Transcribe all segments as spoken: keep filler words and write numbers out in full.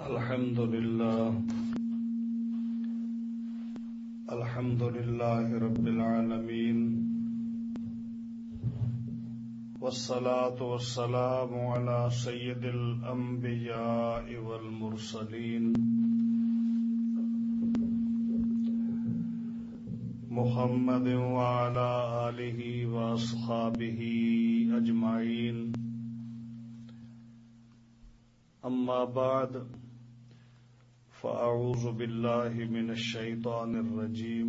الحمد لله الحمد لله رب العالمين والصلاة والسلام على سيد الأنبياء والمرسلين محمد وعلى آله وأصحابه أجمعين. أما بعد فأعوذ بالله من الشيطان الرجيم.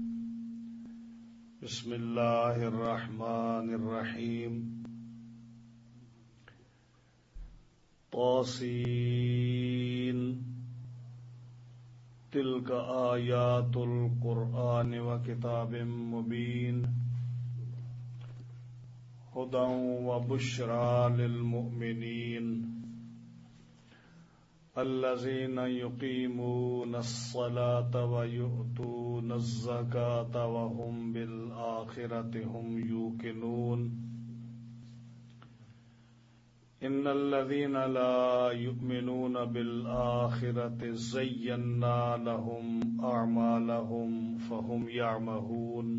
بسم الله الرحمن الرحيم. طاسين تلك آيات القرآن وكتاب مبين هدى وبشرى للمؤمنين الذين يقيمون الصلاة ويؤتون الزكاة وهم بالآخرة هم يوقنون. إن الذين لا يؤمنون بالآخرة زينا لهم أعمالهم فهم يعمهون.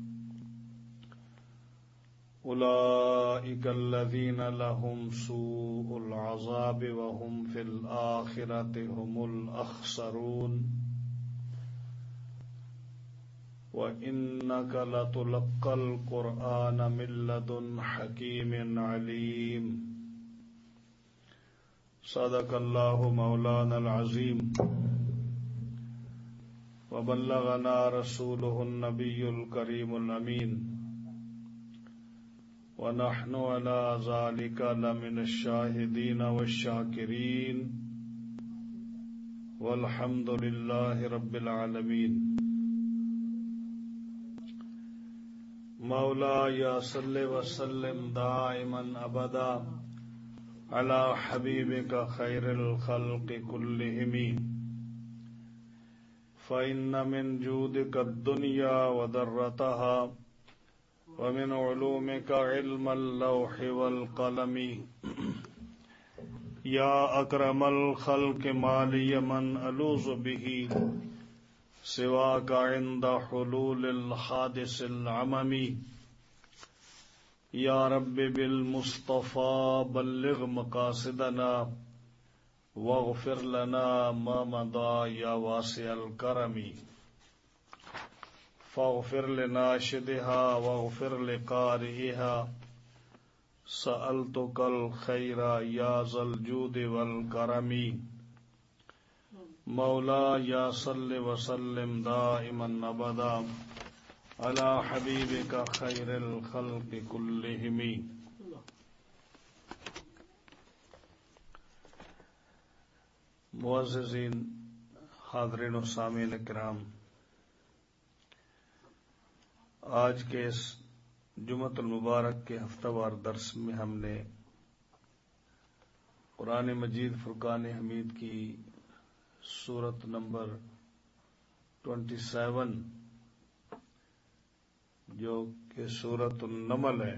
أولئك الذين لهم سوء العذاب وهم في الآخرة هم الأخسرون. وإنك لتلقى القرآن من لدن حكيم عليم. صدق الله مولانا العظيم وبلغنا رسوله النبي الكريم الأمين ونحن على ذلك لمن الشاهدين والشاكرين والحمد لله رب العالمين. مولاي صل وسلم دائما أبدا على حبيبك خير الخلق كلهم فإن من جودك الدنيا وذرتها ومن علومك علم اللوح والقلم. يا أكرم الخلق ما لي من ألوذ به سواك عند حلول الحادث العمم. يا رب بالمصطفى بلغ مقاصدنا واغفر لنا ما مضى يا واسع الكرم. فاغفر لناشدها واغفر لقارئها سألتك الخير يا ذا الجود والكرم. مولاي صل وسلم دائما أبدا على حبيبك خير الخلق كلهم. معززین حاضرین و سامعین کرام، آج کے اس جمعۃ المبارک کے ہفتہ وار درس میں ہم نے قرآن مجید فرقان حمید کی سورت نمبر ٹوینٹی سیون جو کہ سورت النمل ہے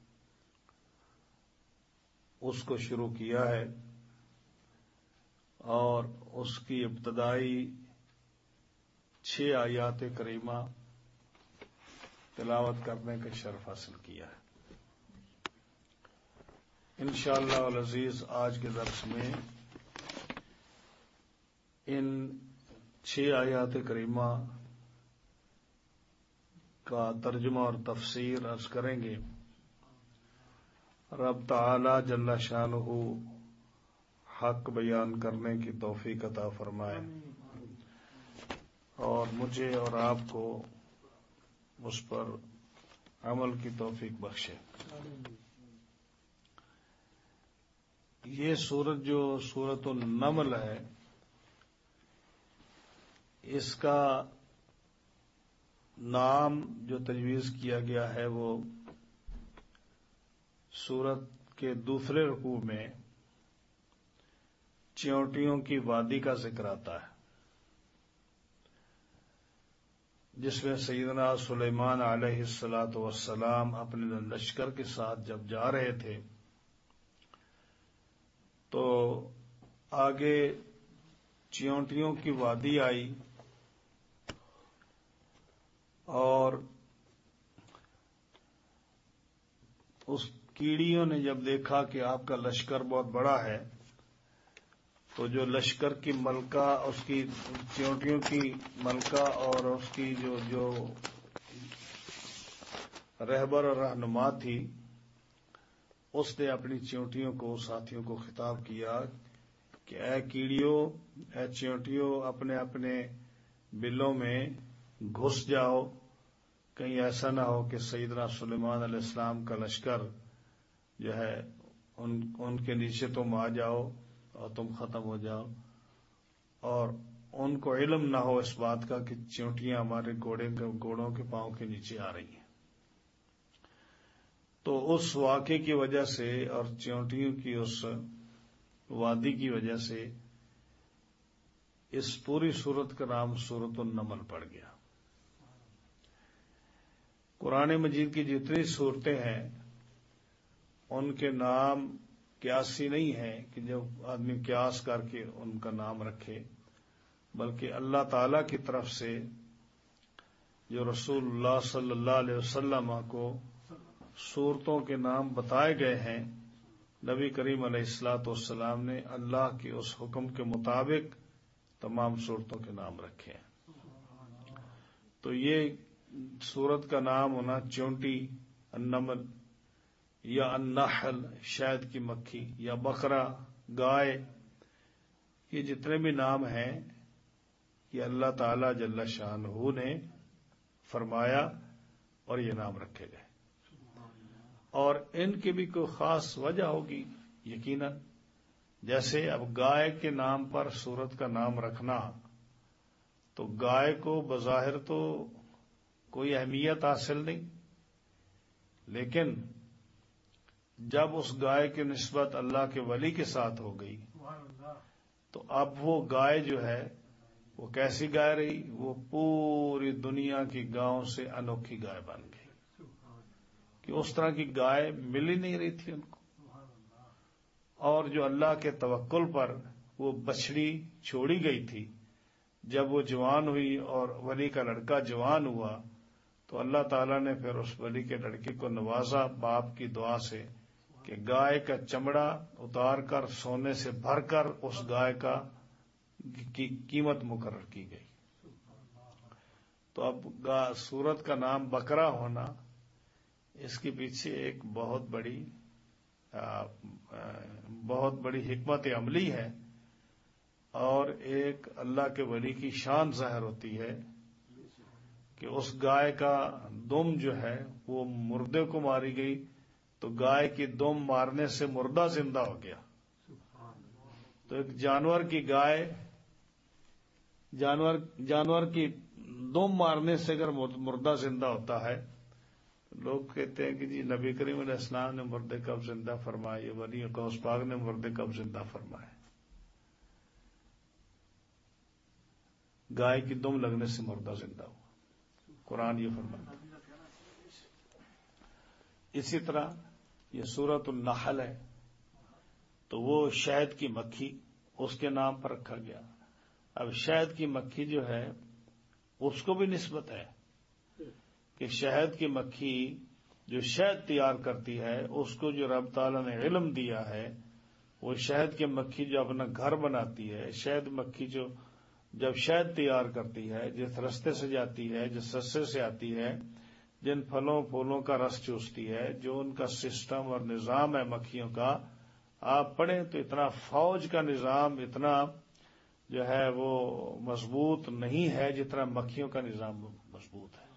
اس کو شروع کیا ہے، اور اس کی ابتدائی چھ آیات کریمہ تلاوت کرنے کا شرف حاصل کیا ہے. انشاءاللہ العزیز آج کے درس میں ان چھ آیات کریمہ کا ترجمہ اور تفسیر عرض کریں گے. رب تعالی جل شانہ حق بیان کرنے کی توفیق عطا فرمائے اور مجھے اور آپ کو اس پر عمل کی توفیق بخشے. یہ سورت جو سورت النمل ہے، اس کا نام جو تجویز کیا گیا ہے وہ سورت کے دوسرے رکوع میں چیونٹیوں کی وادی کا ذکر آتا ہے، جس میں سیدنا سلیمان علیہ الصلاۃ والسلام اپنے لشکر کے ساتھ جب جا رہے تھے تو آگے چیونٹیوں کی وادی آئی اور اس کیڑیوں نے جب دیکھا کہ آپ کا لشکر بہت بڑا ہے تو جو لشکر کی ملکہ، اس کی چیونٹیوں کی ملکہ اور اس کی جو جو رہبر اور رہنما تھی، اس نے اپنی چیونٹیوں کو، ساتھیوں کو خطاب کیا کہ اے کیڑیوں، اے چیونٹیوں، اپنے اپنے بلوں میں گھس جاؤ، کہیں ایسا نہ ہو کہ سیدنا سلیمان علیہ السلام کا لشکر جو ہے ان ان کے نیچے تم آ جاؤ اور تم ختم ہو جاؤ، اور ان کو علم نہ ہو اس بات کا کہ چیونٹیاں ہمارے گھوڑے کے گھوڑوں کے پاؤں کے نیچے آ رہی ہیں۔ تو اس واقعے کی وجہ سے اور چیونٹیوں کی اس وادی کی وجہ سے اس پوری سورت کا نام سورۃ النمل پڑ گیا۔ قرآن مجید کی جتنی صورتیں ہیں ان کے نام قیاسی نہیں ہیں کہ جب آدمی قیاس کر کے ان کا نام رکھے، بلکہ اللہ تعالی کی طرف سے جو رسول اللہ صلی اللہ علیہ وسلم کو صورتوں کے نام بتائے گئے ہیں، نبی کریم علیہ الصلوۃ والسلام نے اللہ کے اس حکم کے مطابق تمام صورتوں کے نام رکھے ہیں۔ تو یہ سورت کا نام ہونا چونٹی، النمل یا النحل شہد کی مکھی، یا بقرہ گائے، یہ جتنے بھی نام ہیں یہ اللہ تعالی جل شانہ نے فرمایا اور یہ نام رکھے گئے، اور ان کی بھی کوئی خاص وجہ ہوگی یقیناً۔ جیسے اب گائے کے نام پر سورت کا نام رکھنا، تو گائے کو بظاہر تو کوئی اہمیت حاصل نہیں، لیکن جب اس گائے کی نسبت اللہ کے ولی کے ساتھ ہو گئی تو اب وہ گائے جو ہے وہ کیسی گائے رہی؟ وہ پوری دنیا کی گاؤں سے انوکھی گائے بن گئی کہ اس طرح کی گائے مل ہی نہیں رہی تھی ان کو۔ اور جو اللہ کے توکل پر وہ بچڑی چھوڑی گئی تھی، جب وہ جوان ہوئی اور ولی کا لڑکا جوان ہوا تو اللہ تعالیٰ نے پھر اس ولی کے لڑکے کو نوازا باپ کی دعا سے کہ گائے کا چمڑا اتار کر سونے سے بھر کر اس گائے کا کی قیمت مقرر کی گئی۔ تو اب سورت کا نام بقرہ ہونا، اس کے پیچھے ایک بہت بڑی بہت بڑی حکمت عملی ہے، اور ایک اللہ کے ولی کی شان ظاہر ہوتی ہے کہ اس گائے کا دم جو ہے وہ مردے کو ماری گئی، تو گائے کی دم مارنے سے مردہ زندہ ہو گیا۔ تو ایک جانور کی گائے جانور جانور کی دم مارنے سے اگر مردہ زندہ ہوتا ہے، لوگ کہتے ہیں کہ جی نبی کریم علیہ السلام نے مردے کب زندہ فرمائے، یہ ولی غوث پاک نے مردے کب زندہ فرمائے؟ گائے کی دم لگنے سے مردہ زندہ ہوا، قرآن یہ فرماتا ہے۔ اسی طرح یہ سورۃ النحل ہے، تو وہ شہد کی مکھی اس کے نام پر رکھا گیا۔ اب شہد کی مکھی جو ہے اس کو بھی نسبت ہے کہ شہد کی مکھی جو شہد تیار کرتی ہے، اس کو جو رب تعالیٰ نے علم دیا ہے، وہ شہد کی مکھی جو اپنا گھر بناتی ہے، شہد مکھی جو جب شہد تیار کرتی ہے، جس رستے سے جاتی ہے، جس رستے سے آتی ہے، جن پھلوں پھولوں کا رس چوستی ہے، جو ان کا سسٹم اور نظام ہے مکھیوں کا، آپ پڑھیں تو اتنا فوج کا نظام اتنا جو ہے وہ مضبوط نہیں ہے جتنا مکھیوں کا نظام مضبوط ہے۔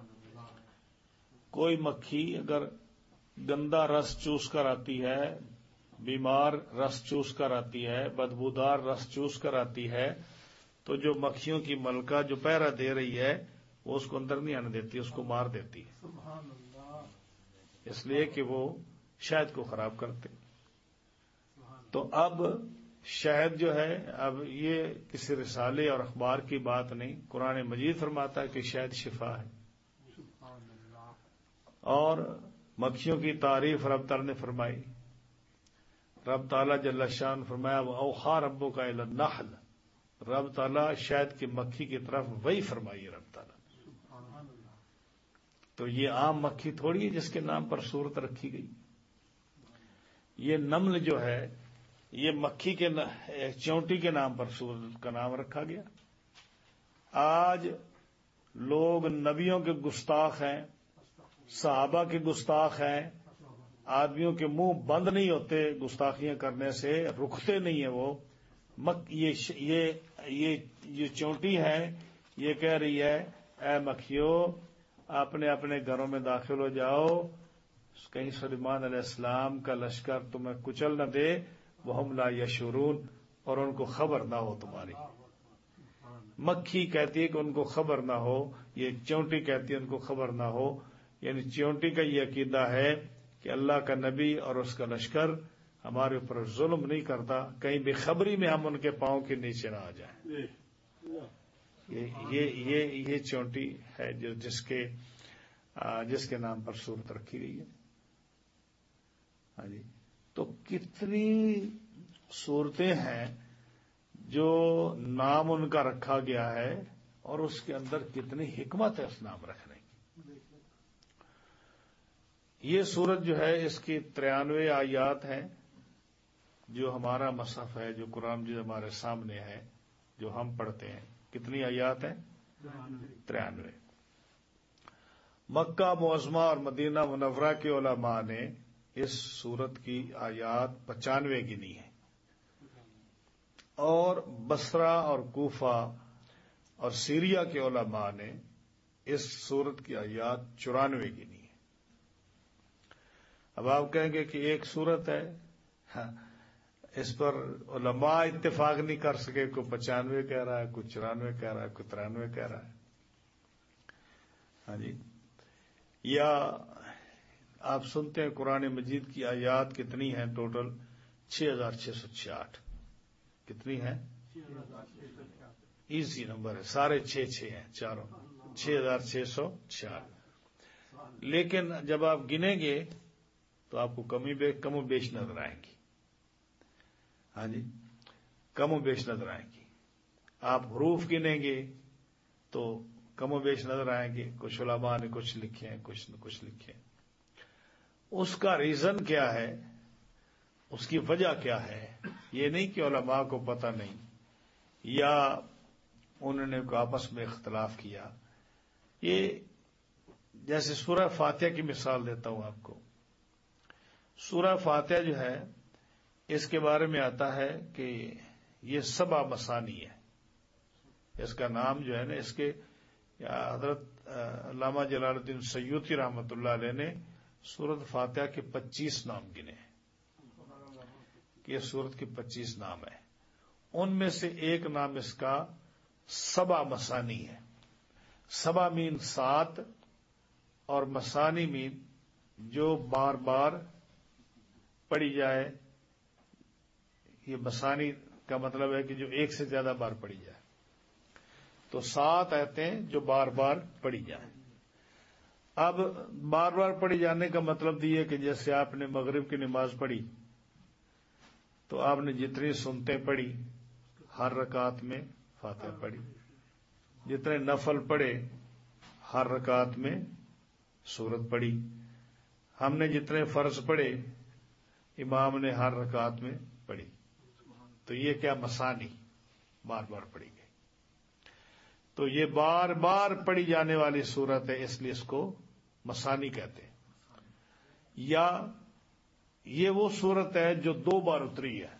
کوئی مکھی اگر گندا رس چوس کر آتی ہے، بیمار رس چوس کر آتی ہے، بدبودار رس چوس کر آتی ہے، تو جو مکھیوں کی ملکہ جو پہرا دے رہی ہے وہ اس کو اندر نہیں آنے دیتی، اس کو مار دیتی ہے، اس لیے کہ وہ شہد کو خراب کرتے۔ تو اب شہد جو ہے، اب یہ کسی رسالے اور اخبار کی بات نہیں، قرآن مجید فرماتا ہے کہ شہد شفا ہے، اور مکھیوں کی تعریف رب تعالیٰ نے فرمائی۔ رب تعالیٰ جل شان فرمایا وَأَوْحَىٰ رَبُّكَ إِلَى النَّحْلِ، رب تعالیٰ شاید کی مکھی کی طرف وہی فرمائی رب تعالیٰ. تو یہ عام مکھی تھوڑی ہے جس کے نام پر سورت رکھی گئی. یہ نمل جو ہے یہ مکھی کے چونٹی کے نام پر سورت کا نام رکھا گیا. آج لوگ نبیوں کے گستاخ ہیں، صحابہ کے گستاخ ہیں، آدمیوں کے منہ بند نہیں ہوتے گستاخیاں کرنے سے، رکتے نہیں ہیں وہ. مک یہ یہ یہ یہ چونٹی ہے، یہ کہہ رہی ہے اے مکھیو اپنے اپنے گھروں میں داخل ہو جاؤ، کہیں سلیمان علیہ السلام کا لشکر تمہیں کچل نہ دے. وہم لا یشعرون، اور ان کو خبر نہ ہو تمہاری. مکھی کہتی ہے کہ ان کو خبر نہ ہو، یہ چونٹی کہتی ہے ان کو خبر نہ ہو. یعنی چونٹی کا یہ عقیدہ ہے کہ اللہ کا نبی اور اس کا لشکر ہمارے اوپر ظلم نہیں کرتا، کہیں بے خبری میں ہم ان کے پاؤں کے نیچے نہ آ جائیں. یہ یہ یہ یہ چونٹی ہے جو جس کے جس کے نام پر سورت رکھی گئی ہے. ہاں جی. تو کتنی صورتیں ہیں جو نام ان کا رکھا گیا ہے اور اس کے اندر کتنی حکمت ہے اس نام رکھنے کی. یہ سورت جو ہے اس کی ترانوے آیات ہیں. جو ہمارا مصحف ہے، جو قرآن جو ہمارے سامنے ہے، جو ہم پڑھتے ہیں، کتنی آیات ہیں؟ ترانوے. مکہ معظمہ اور مدینہ منورہ کے علماء نے اس سورت کی آیات پچانوے گنی ہے، اور بصرہ اور کوفہ اور سیریا کے علماء نے اس سورت کی آیات چورانوے گنی ہے. اب آپ کہیں گے کہ ایک سورت ہے، ہاں اس پر علماء اتفاق نہیں کر سکے، کوئی پچانوے کہہ رہا ہے، کوئی چورانوے کہہ رہا ہے، کوئی ترانوے کہہ رہا ہے. ہاں جی. یا آپ سنتے ہیں قرآن مجید کی آیات کتنی ہیں ٹوٹل؟ چھ ہزار چھ سو چھیاٹھ. کتنی ہیں؟ ایزی نمبر ہے، سارے چھ چھ ہیں چاروں، چھ ہزار چھ سو چھیاٹھ. لیکن جب آپ گنیں گے تو آپ کو کمی بے کم و بیش نظر آئیں گی. ہاں جی، کم و بیش نظر آئیں گی. آپ حروف گنیں گے تو کم و بیش نظر آئیں گے. کچھ علماء نے کچھ لکھے ہیں، کچھ نہ کچھ لکھے ہیں. اس کا ریزن کیا ہے، اس کی وجہ کیا ہے؟ یہ نہیں کہ علماء کو پتہ نہیں یا انہوں نے آپس میں اختلاف کیا. یہ جیسے سورہ فاتحہ کی مثال دیتا ہوں آپ کو. سورہ فاتحہ جو ہے اس کے بارے میں آتا ہے کہ یہ سبع مثانی ہے. اس کا نام جو ہے نا، اس کے حضرت علامہ جلال الدین سیوطی رحمۃ اللہ علیہ نے سورت فاتحہ کے پچیس نام گنے ہیں کہ یہ سورت کے پچیس نام ہیں. ان میں سے ایک نام اس کا سبع مثانی ہے. سبع مین سات اور مثانی مین جو بار بار پڑھی جائے. یہ مثانی کا مطلب ہے کہ جو ایک سے زیادہ بار پڑھی جائے. تو سات آیتیں جو بار بار پڑھی جائیں. اب بار بار پڑھی جانے کا مطلب یہ ہے کہ جیسے آپ نے مغرب کی نماز پڑھی تو آپ نے جتنی سنتیں پڑھی ہر رکعت میں فاتحہ پڑھی، جتنے نفل پڑھے ہر رکعت میں سورت پڑھی. ہم نے جتنے فرض پڑھے امام نے ہر رکعت میں پڑھی. تو یہ کیا مثانی بار بار پڑھی گئی. تو یہ بار بار پڑھی جانے والی سورت ہے، اس لیے اس کو مثانی کہتے ہیں. یا یہ وہ سورت ہے جو دو بار اتری ہے.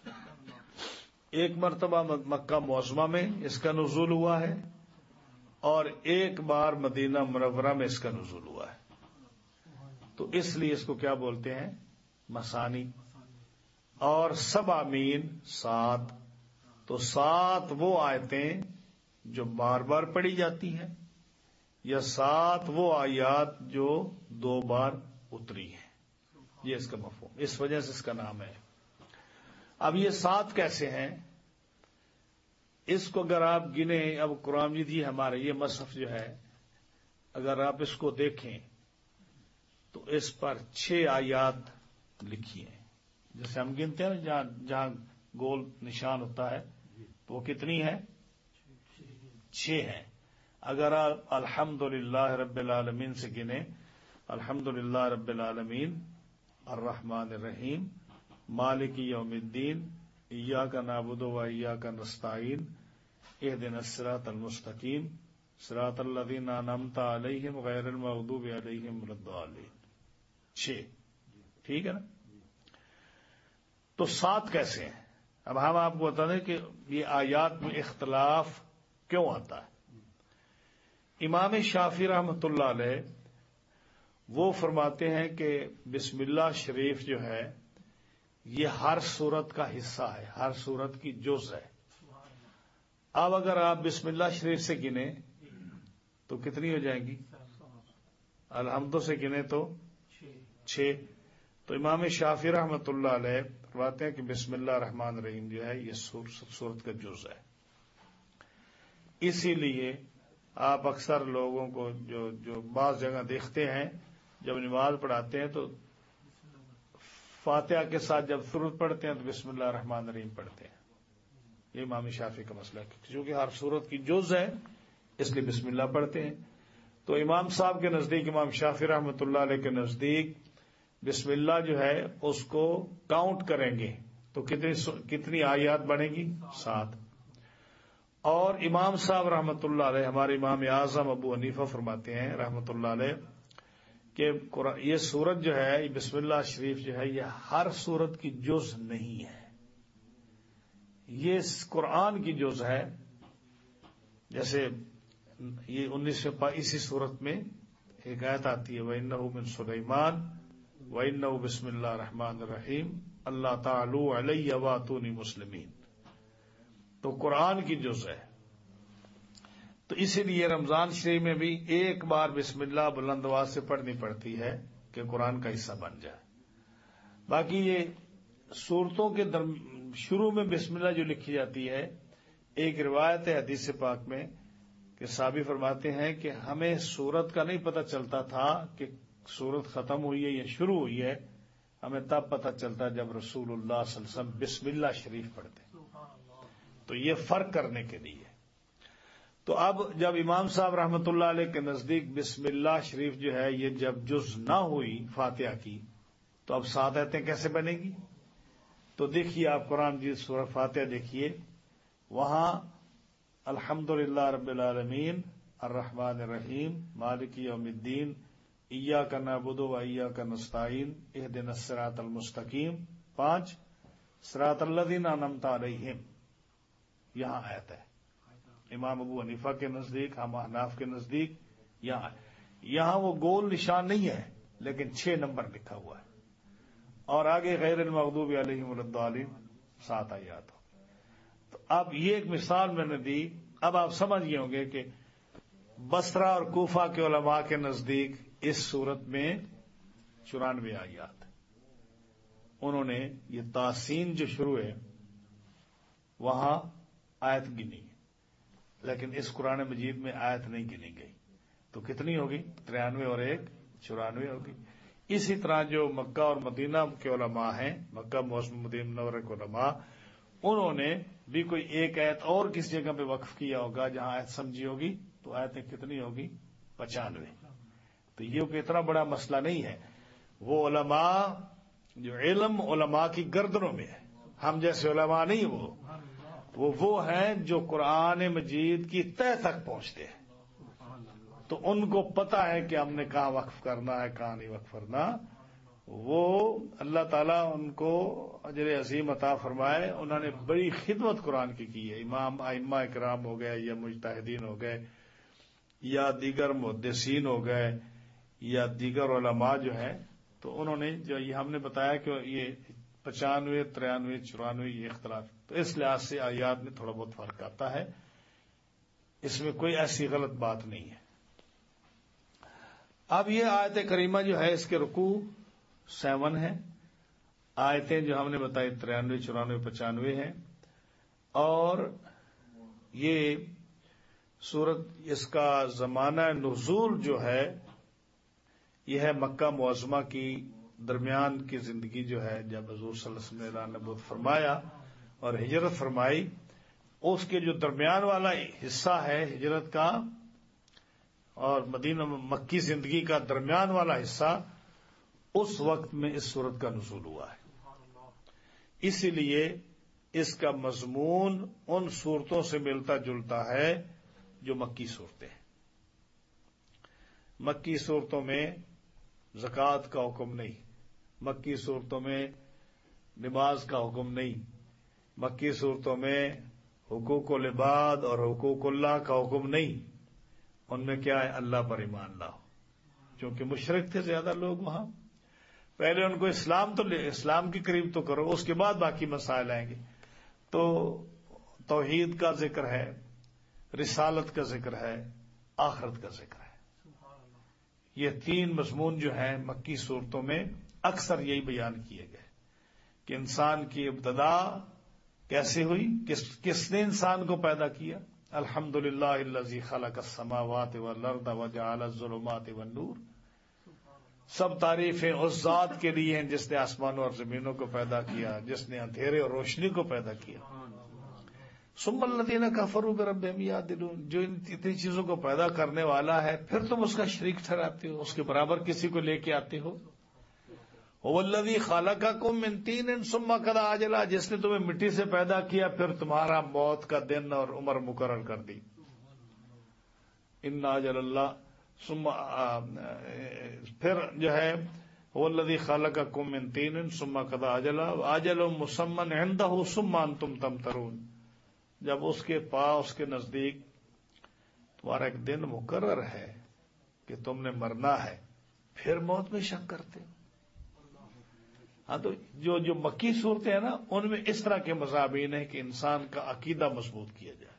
ایک مرتبہ مکہ معظمہ میں اس کا نزول ہوا ہے اور ایک بار مدینہ منورہ میں اس کا نزول ہوا ہے. تو اس لیے اس کو کیا بولتے ہیں؟ مثانی. اور سبع مین سات، تو سات وہ آیتیں جو بار بار پڑھی جاتی ہیں، یا سات وہ آیات جو دو بار اتری ہیں. یہ اس کا مفہوم، اس وجہ سے اس کا نام ہے. اب یہ سات کیسے ہیں؟ اس کو اگر آپ گنیں، اب قرآن مجید یہ ہمارے یہ مصحف جو ہے اگر آپ اس کو دیکھیں تو اس پر چھ آیات لکھی ہیں. جیسے ہم گنتے ہیں نا، جہاں جہاں گول نشان ہوتا ہے تو وہ کتنی ہے؟ چھ ہے. اگر آپ الحمدللہ رب العالمین سے گنے، الحمدللہ رب العالمین الرحمن الرحیم مالک یوم الدین ایاک نعبد و ایاک نستعین اہدنا الصراط المستقیم صراط الذین انعمت علیہم غیر المغضوب علیہم ولا الضالین. چھ. ٹھیک ہے نا؟ تو سات کیسے ہیں؟ اب ہم آپ کو بتا دیں کہ یہ آیات میں اختلاف کیوں آتا ہے. امام شافعی رحمۃ اللہ علیہ وہ فرماتے ہیں کہ بسم اللہ شریف جو ہے یہ ہر سورت کا حصہ ہے، ہر سورت کی جز ہے. اب اگر آپ بسم اللہ شریف سے گنیں تو کتنی ہو جائیں گی؟ الحمد سے گنے تو چھ. تو امام شافعی رحمۃ اللہ علیہ فرماتے ہیں کہ بسم اللہ الرحمن الرحیم جو ہے یہ سورت کا جز ہے. اسی لیے آپ اکثر لوگوں کو جو جو بعض جگہ دیکھتے ہیں جب نماز پڑھاتے ہیں تو فاتحہ کے ساتھ جب سورت پڑھتے ہیں تو بسم اللہ الرحمن الرحیم پڑھتے ہیں. یہ امام شافعی کا مسئلہ ہے کیونکہ ہر سورت کی جز ہے اس لیے بسم اللہ پڑھتے ہیں. تو امام صاحب کے نزدیک، امام شافعی رحمۃ اللہ علیہ کے نزدیک بسم اللہ جو ہے اس کو کاؤنٹ کریں گے تو کتنی کتنی آیات بنے گی؟ سات. اور امام صاحب رحمۃ اللہ علیہ، ہمارے امام اعظم ابو حنیفہ فرماتے ہیں رحمۃ اللہ علیہ کہ یہ سورت جو ہے بسم اللہ شریف جو ہے یہ ہر سورت کی جز نہیں ہے، یہ قرآن کی جز ہے. جیسے یہ انیسویں پا اسی سورت میں ایک آیت آتی ہے وَإِنَّهُ مِن سُلَيْمَانَ وَإِنَّهُ بِسْمِ اللَّهِ الرَّحْمَنِ الرَّحِيمِ اللہ تعالیٰ علیہ وَاتُونِی مُسْلِمِین. تو قرآن کی جز ہے. تو اسی لیے رمضان شریف میں بھی ایک بار بسم اللہ بلند آواز سے پڑھنی پڑتی ہے کہ قرآن کا حصہ بن جائے. باقی یہ سورتوں کے درم... شروع میں بسم اللہ جو لکھی جاتی ہے، ایک روایت ہے حدیث پاک میں کہ صحابی فرماتے ہیں کہ ہمیں سورت کا نہیں پتہ چلتا تھا کہ سورت ختم ہوئی ہے یا شروع ہوئی ہے، ہمیں تب پتہ چلتا جب رسول اللہ صلی اللہ علیہ وسلم بسم اللہ شریف پڑھتے. تو یہ فرق کرنے کے لیے. تو اب جب امام صاحب رحمۃ اللہ علیہ کے نزدیک بسم اللہ شریف جو ہے یہ جب جز نہ ہوئی فاتحہ کی تو اب سات آیتیں کیسے بنے گی؟ تو دیکھیے آپ قرآن کی سورہ فاتحہ دیکھیے، وہاں الحمدللہ رب العالمین الرحمن الرحیم مالک یوم الدین ایاک نعبد و ایاک نستعین اہدنا الصراط المستقیم پانچ صراط الذین انعمت علیہم یہاں آیت ہے. امام ابو حنیفہ کے نزدیک، ہم احناف کے نزدیک یہاں یہاں وہ گول نشان نہیں ہے لیکن چھ نمبر لکھا ہوا ہے اور آگے غیر المغضوب علیہم ولا الضالین سات آیات. تو اب یہ ایک مثال میں نے دی. اب آپ سمجھ گئے ہوں گے کہ بصرہ اور کوفہ کے علماء کے نزدیک اس صورت میں چورانوے آیات. انہوں نے یہ تاسین جو شروع ہے وہاں آیت گنی، لیکن اس قرآن مجید میں آیت نہیں گنی گئی. تو کتنی ہوگی؟ ترانوے اور ایک چورانوے ہوگی. اسی طرح جو مکہ اور مدینہ کے علماء ہیں، مکہ معظم مدینہ منورہ کے علماء، انہوں نے بھی کوئی ایک آیت اور کس جگہ پہ وقف کیا ہوگا جہاں آیت سمجھی ہوگی تو آیتیں کتنی ہوگی؟ پچانوے. تو یہ کہ اتنا بڑا مسئلہ نہیں ہے. وہ علماء جو علم علماء کی گردنوں میں ہے، ہم جیسے علماء نہیں، وہ وہ وہ ہیں جو قرآن مجید کی تہ تک پہنچتے ہیں. تو ان کو پتا ہے کہ ہم نے کہاں وقف کرنا ہے کہاں نہیں وقف کرنا. وہ اللہ تعالیٰ ان کو اجر عظیم عطا فرمائے. انہوں نے بڑی خدمت قرآن کی کی ہے. امام ائمہ اکرام ہو گئے یا مجتہدین ہو گئے یا دیگر محدثین ہو گئے یا دیگر علماء جو ہیں، تو انہوں نے جو یہ ہم نے بتایا کہ یہ پچانوے ترانوے چورانوے یہ اختلاف، تو اس لحاظ سے آیات میں تھوڑا بہت فرق آتا ہے. اس میں کوئی ایسی غلط بات نہیں ہے. اب یہ آیت کریمہ جو ہے اس کے رکوع سیون ہے. آیتیں جو ہم نے بتائی ترانوے چورانوے پچانوے ہیں. اور یہ سورت اس کا زمانہ نزول جو ہے یہ ہے مکہ معظمہ کی درمیان کی زندگی جو ہے جب حضور صلی اللہ علیہ وسلم نے اعلان نبوت فرمایا اور ہجرت فرمائی اس کے جو درمیان والا حصہ ہے ہجرت کا اور مدینہ مکی زندگی کا درمیان والا حصہ، اس وقت میں اس سورت کا نزول ہوا ہے. اسی لیے اس کا مضمون ان صورتوں سے ملتا جلتا ہے جو مکی صورتیں ہیں. مکی صورتوں میں زکوٰۃ کا حکم نہیں، مکی صورتوں میں نماز کا حکم نہیں، مکی صورتوں میں حقوق العباد اور حقوق اللہ کا حکم نہیں. ان میں کیا ہے؟ اللہ پر ایمان لاؤ. چونکہ مشرک تھے زیادہ لوگ وہاں، پہلے ان کو اسلام تو اسلام کے قریب تو کرو، اس کے بعد باقی مسائل آئیں گے. تو توحید کا ذکر ہے، رسالت کا ذکر ہے، آخرت کا ذکر ہے. یہ تین مضمون جو ہیں مکی صورتوں میں اکثر یہی بیان کیے گئے کہ انسان کی ابتدا کیسے ہوئی، کس کس نے انسان کو پیدا کیا. الحمدللہ الذی خلق السماوات والارض وجعل الظلمات والنور. سب تعریفیں اس ذات کے لیے ہیں جس نے آسمانوں اور زمینوں کو پیدا کیا، جس نے اندھیرے اور روشنی کو پیدا کیا. ثم الذین کفروا بربہم یعدلون. جو ان اتنی چیزوں کو پیدا کرنے والا ہے پھر تم اس کا شریک ٹھہراتے ہو، اس کے برابر کسی کو لے کے آتے ہو. هو الذی خلقکم من طین ثم قضى اجلا. جس نے تمہیں مٹی سے پیدا کیا پھر تمہارا موت کا دن اور عمر مقرر کر دی. ان اجل اللہ ثم پھر جو ہے هو الذی خلقکم من طین ثم قضى اجلا اجل مسمى عنده ثم انتم تمترون. جب اس کے پاس اس کے نزدیک تمہارا ایک دن مقرر ہے کہ تم نے مرنا ہے، پھر موت میں شک کرتے ہو. ہاں تو جو جو مکی صورتیں ہیں نا ان میں اس طرح کے مضامین ہیں کہ انسان کا عقیدہ مضبوط کیا جائے.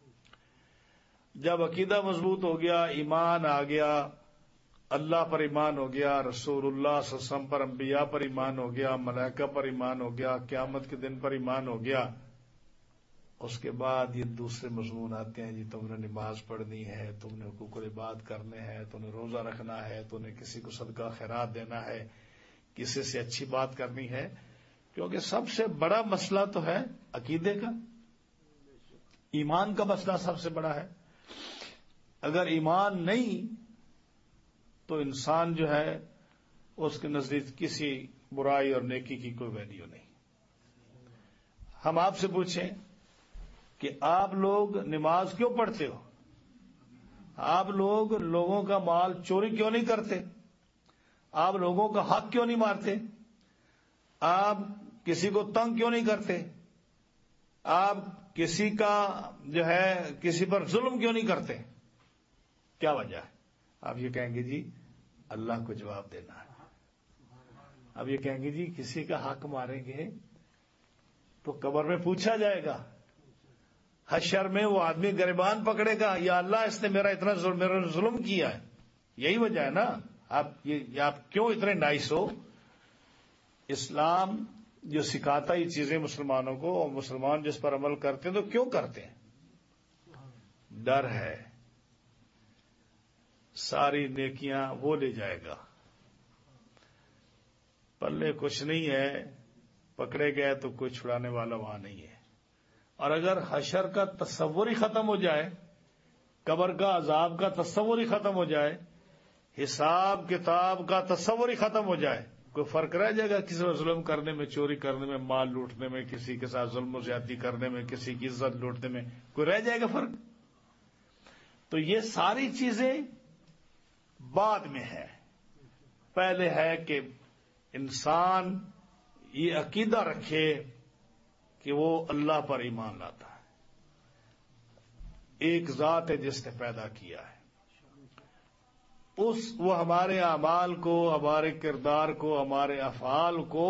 جب عقیدہ مضبوط ہو گیا، ایمان آ گیا، اللہ پر ایمان ہو گیا، رسول اللہ صلی اللہ علیہ وسلم پر، انبیاء پر ایمان ہو گیا، ملائکہ پر ایمان ہو گیا، قیامت کے دن پر ایمان ہو گیا، اس کے بعد یہ دوسرے مضمون آتے ہیں. جی تم نے نماز پڑھنی ہے، تم نے حقوق العباد کرنے ہیں، تم نے روزہ رکھنا ہے، تم نے کسی کو صدقہ خیرات دینا ہے، کسی سے اچھی بات کرنی ہے. کیونکہ سب سے بڑا مسئلہ تو ہے عقیدے کا، ایمان کا مسئلہ سب سے بڑا ہے. اگر ایمان نہیں تو انسان جو ہے اس کے نزدیک کسی برائی اور نیکی کی کوئی ویلیو نہیں. ہم آپ سے پوچھیں کہ آپ لوگ نماز کیوں پڑھتے ہو؟ آپ لوگ لوگوں کا مال چوری کیوں نہیں کرتے؟ آپ لوگوں کا حق کیوں نہیں مارتے؟ آپ کسی کو تنگ کیوں نہیں کرتے؟ آپ کسی کا جو ہے کسی پر ظلم کیوں نہیں کرتے؟ کیا وجہ ہے؟ آپ یہ کہیں گے جی اللہ کو جواب دینا ہے. اب یہ کہیں گے جی کسی کا حق ماریں گے تو قبر میں پوچھا جائے گا، حشر میں وہ آدمی گریبان پکڑے گا، یا اللہ اس نے میرا اتنا ظلم میرا ظلم کیا ہے. یہی وجہ ہے نا. آپ یہ آپ کیوں اتنے نائس ہو؟ اسلام جو سکھاتا یہ چیزیں مسلمانوں کو، اور مسلمان جس پر عمل کرتے ہیں تو کیوں کرتے ہیں؟ ڈر ہے. ساری نیکیاں وہ لے جائے گا، پلے کچھ نہیں ہے، پکڑے گئے تو کوئی چھڑانے والا وہاں نہیں ہے. اور اگر حشر کا تصور ہی ختم ہو جائے، قبر کا عذاب کا تصور ہی ختم ہو جائے، حساب کتاب کا تصور ہی ختم ہو جائے، کوئی فرق رہ جائے گا کسی پر ظلم کرنے میں، چوری کرنے میں، مال لوٹنے میں، کسی کے ساتھ ظلم و زیادتی کرنے میں، کسی کی عزت لوٹنے میں کوئی رہ جائے گا فرق؟ تو یہ ساری چیزیں بعد میں ہے. پہلے ہے کہ انسان یہ عقیدہ رکھے کہ وہ اللہ پر ایمان لاتا ہے، ایک ذات ہے جس نے پیدا کیا ہے، اس وہ ہمارے اعمال کو، ہمارے کردار کو، ہمارے افعال کو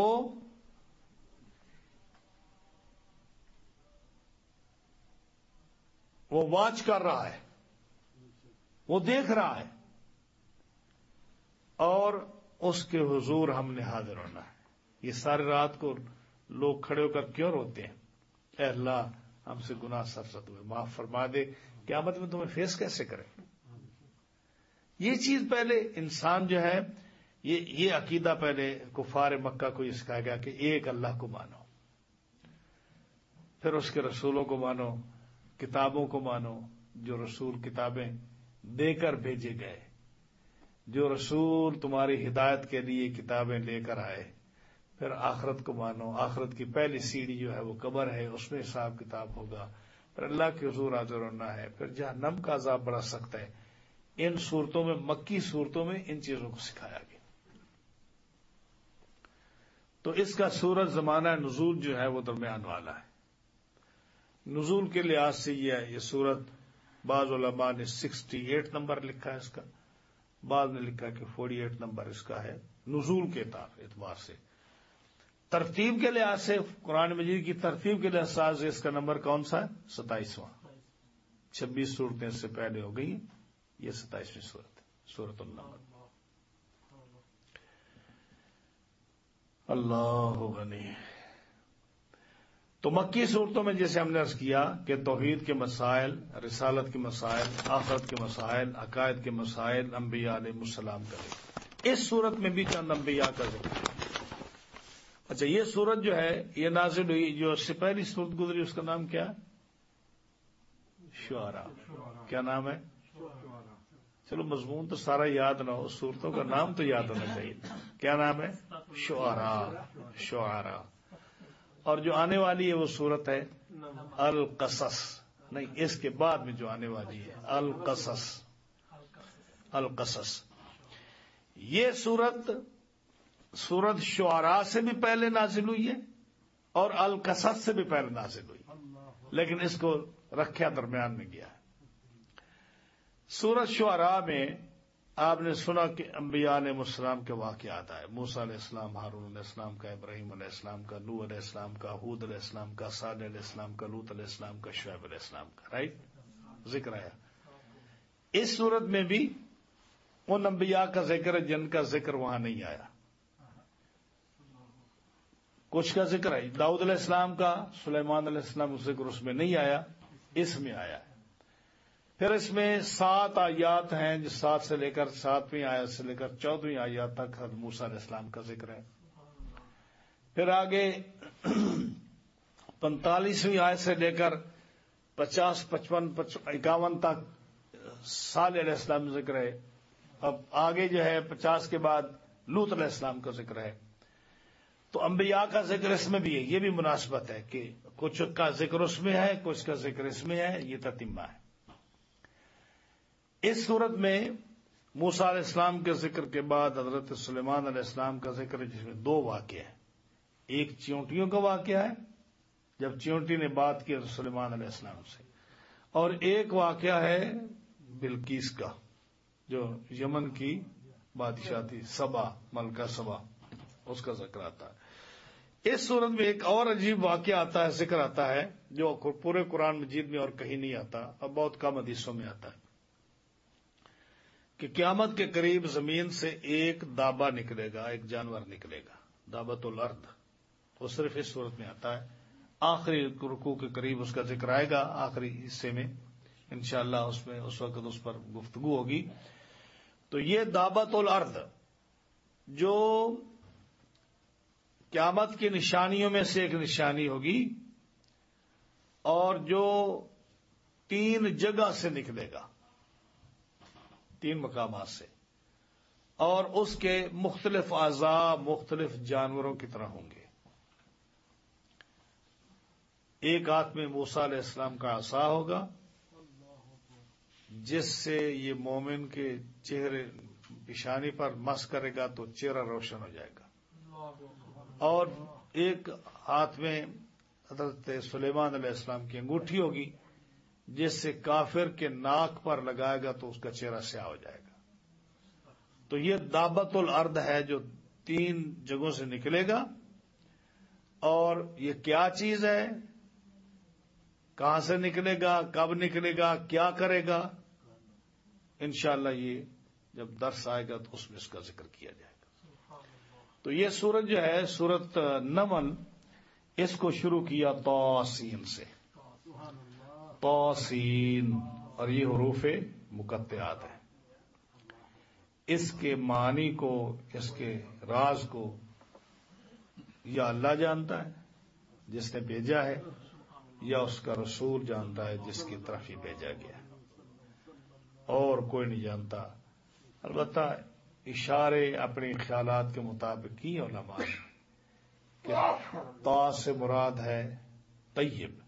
وہ واچ کر رہا ہے، وہ دیکھ رہا ہے، اور اس کے حضور ہم نے حاضر ہونا ہے. یہ ساری رات کو لوگ کھڑے ہو کر کیوں روتے ہیں؟ اے اللہ ہم سے گناہ سرزد ہوئے، معاف فرما دے. قیامت میں تمہیں فیس کیسے کریں؟ یہ چیز پہلے انسان جو ہے یہ یہ عقیدہ پہلے کفار مکہ کو یہ سکھایا گیا کہ ایک اللہ کو مانو، پھر اس کے رسولوں کو مانو، کتابوں کو مانو جو رسول کتابیں دے کر بھیجے گئے، جو رسول تمہاری ہدایت کے لیے کتابیں لے کر آئے. پھر آخرت کو مانو. آخرت کی پہلی سیڑھی جو ہے وہ قبر ہے، اس میں حساب کتاب ہوگا. پھر اللہ کے حضور حاضر ہونا ہے. پھر جہنم کا عذاب بڑا سخت ہے. ان صورتوں میں، مکی صورتوں میں ان چیزوں کو سکھایا گیا. تو اس کا سورج زمانہ نزول جو ہے وہ درمیان والا ہے. نزول کے لحاظ سے یہ ہے، یہ سورت بعض علماء نے سکسٹی ایٹ نمبر لکھا ہے اس کا، بعض نے لکھا کہ فورٹی ایٹ نمبر اس کا ہے نزول کے اعتبار سے. ترتیب کے لحاظ سے، قرآن مجید کی ترتیب کے لحاظ سے اس کا نمبر کون سا ہے؟ ستائیسواں. چھبیس صورتیں اس سے پہلے ہو گئی، یہ ستائیسویں صورت ہے، سورۃ النمل. اللہ غنی. تو مکی صورتوں میں جیسے ہم نے عرض کیا کہ توحید کے مسائل، رسالت کے مسائل، آخرت کے مسائل، عقائد کے مسائل، انبیاء علیہ السلام کا ذکر. اس صورت میں بھی چند انبیاء کا ذکر ہے. اچھا، یہ صورت جو ہے یہ نازل ہوئی، جو اس سے پہلی صورت گزری اس کا نام کیا ہے؟ شعراء. کیا نام ہے؟ چلو مضمون تو سارا یاد نہ ہو، صورتوں کا نام تو یاد ہونا چاہیے. کیا نام ہے؟ شعراء. شعراء. اور جو آنے والی ہے وہ صورت ہے القصص. نہیں، اس کے بعد میں جو آنے والی ہے القصص. القصص یہ صورت سورت شعراء سے بھی پہلے نازل ہوئی ہے اور القصص سے بھی پہلے نازل ہوئی، لیکن اس کو رکھیا درمیان میں گیا ہے. سورت شعراء میں آپ نے سنا کہ انبیاء علیہ السلام کے واقعات آئے. موسیٰ علیہ السلام، ہارون علیہ السلام کا، ابراہیم علیہ السلام کا، نوح علیہ السلام کا، ہود علیہ السلام کا، صالح علیہ السلام کا، لوط علیہ السلام کا، شعیب علیہ السلام کا. رائٹ، ذکر آیا. اس صورت میں بھی ان انبیاء کا ذکر ہے جن کا ذکر وہاں نہیں آیا. کچھ کا ذکر ہے، داؤد علیہ السلام کا، سلیمان علیہ السلام کا ذکر اس میں نہیں آیا، اس میں آیا ہے. پھر اس میں سات آیات ہیں، جو سات سے لے کر ساتویں آیت سے لے کر چودہویں آیات تک حضرت موسیٰ علیہ السلام کا ذکر ہے. پھر آگے پینتالیسویں آیت سے لے کر پچاس پچپن اکاون تک صالح علیہ السلام کا ذکر ہے. اب آگے جو ہے پچاس کے بعد لوط علیہ السلام کا ذکر ہے. تو انبیاء کا ذکر اس میں بھی ہے. یہ بھی مناسبت ہے کہ کچھ کا ذکر اس میں ہے، کچھ کا ذکر اس میں ہے. یہ تتمہ ہے. اس صورت میں موسیٰ علیہ السلام کے ذکر کے بعد حضرت سلیمان علیہ السلام کا ذکر ہے، جس میں دو واقعے ہیں. ایک چیونٹیوں کا واقعہ ہے، جب چیونٹی نے بات کی حضرت سلیمان علیہ السلام سے، اور ایک واقعہ ہے بلقیس کا، جو یمن کی بادشاہ تھی، سبا، ملکہ سبا، اس کا ذکر آتا ہے. اس صورت میں ایک اور عجیب واقعہ آتا ہے، ذکر آتا ہے، جو پورے قرآن مجید میں اور کہیں نہیں آتا اور بہت کم حدیثوں میں آتا ہے، کہ قیامت کے قریب زمین سے ایک دابا نکلے گا، ایک جانور نکلے گا، دابت الارض. وہ صرف اس صورت میں آتا ہے. آخری رکوع کے قریب اس کا ذکر آئے گا، آخری حصے میں انشاءاللہ اس میں اس وقت اس پر گفتگو ہوگی. تو یہ دابت الارض جو قیامت کی نشانیوں میں سے ایک نشانی ہوگی، اور جو تین جگہ سے نکلے گا، تین مقامات سے، اور اس کے مختلف اعضاء مختلف جانوروں کی طرح ہوں گے. ایک ہاتھ میں موسیٰ علیہ السلام کا عصا ہوگا، جس سے یہ مومن کے چہرے پیشانی پر مس کرے گا تو چہرہ روشن ہو جائے گا. اور ایک ہاتھ میں حضرت سلیمان علیہ السلام کی انگوٹھی ہوگی، جس سے کافر کے ناک پر لگائے گا تو اس کا چہرہ سیاہ ہو جائے گا. تو یہ دابت الارض ہے جو تین جگہوں سے نکلے گا. اور یہ کیا چیز ہے، کہاں سے نکلے گا، کب نکلے گا، کیا کرے گا، انشاءاللہ یہ جب درس آئے گا تو اس میں اس کا ذکر کیا جائے گا. تو یہ سورت جو ہے سورت نمل، اس کو شروع کیا طاسین سے، طاسین، اور یہ حروف مقطعات ہیں. اس کے معنی کو، اس کے راز کو یا اللہ جانتا ہے جس نے بھیجا ہے، یا اس کا رسول جانتا ہے جس کی طرف ہی بھیجا گیا، اور کوئی نہیں جانتا۔ البتہ اشارے اپنے خیالات کے مطابق کی علماء نے کہ طا سے مراد ہے طیب،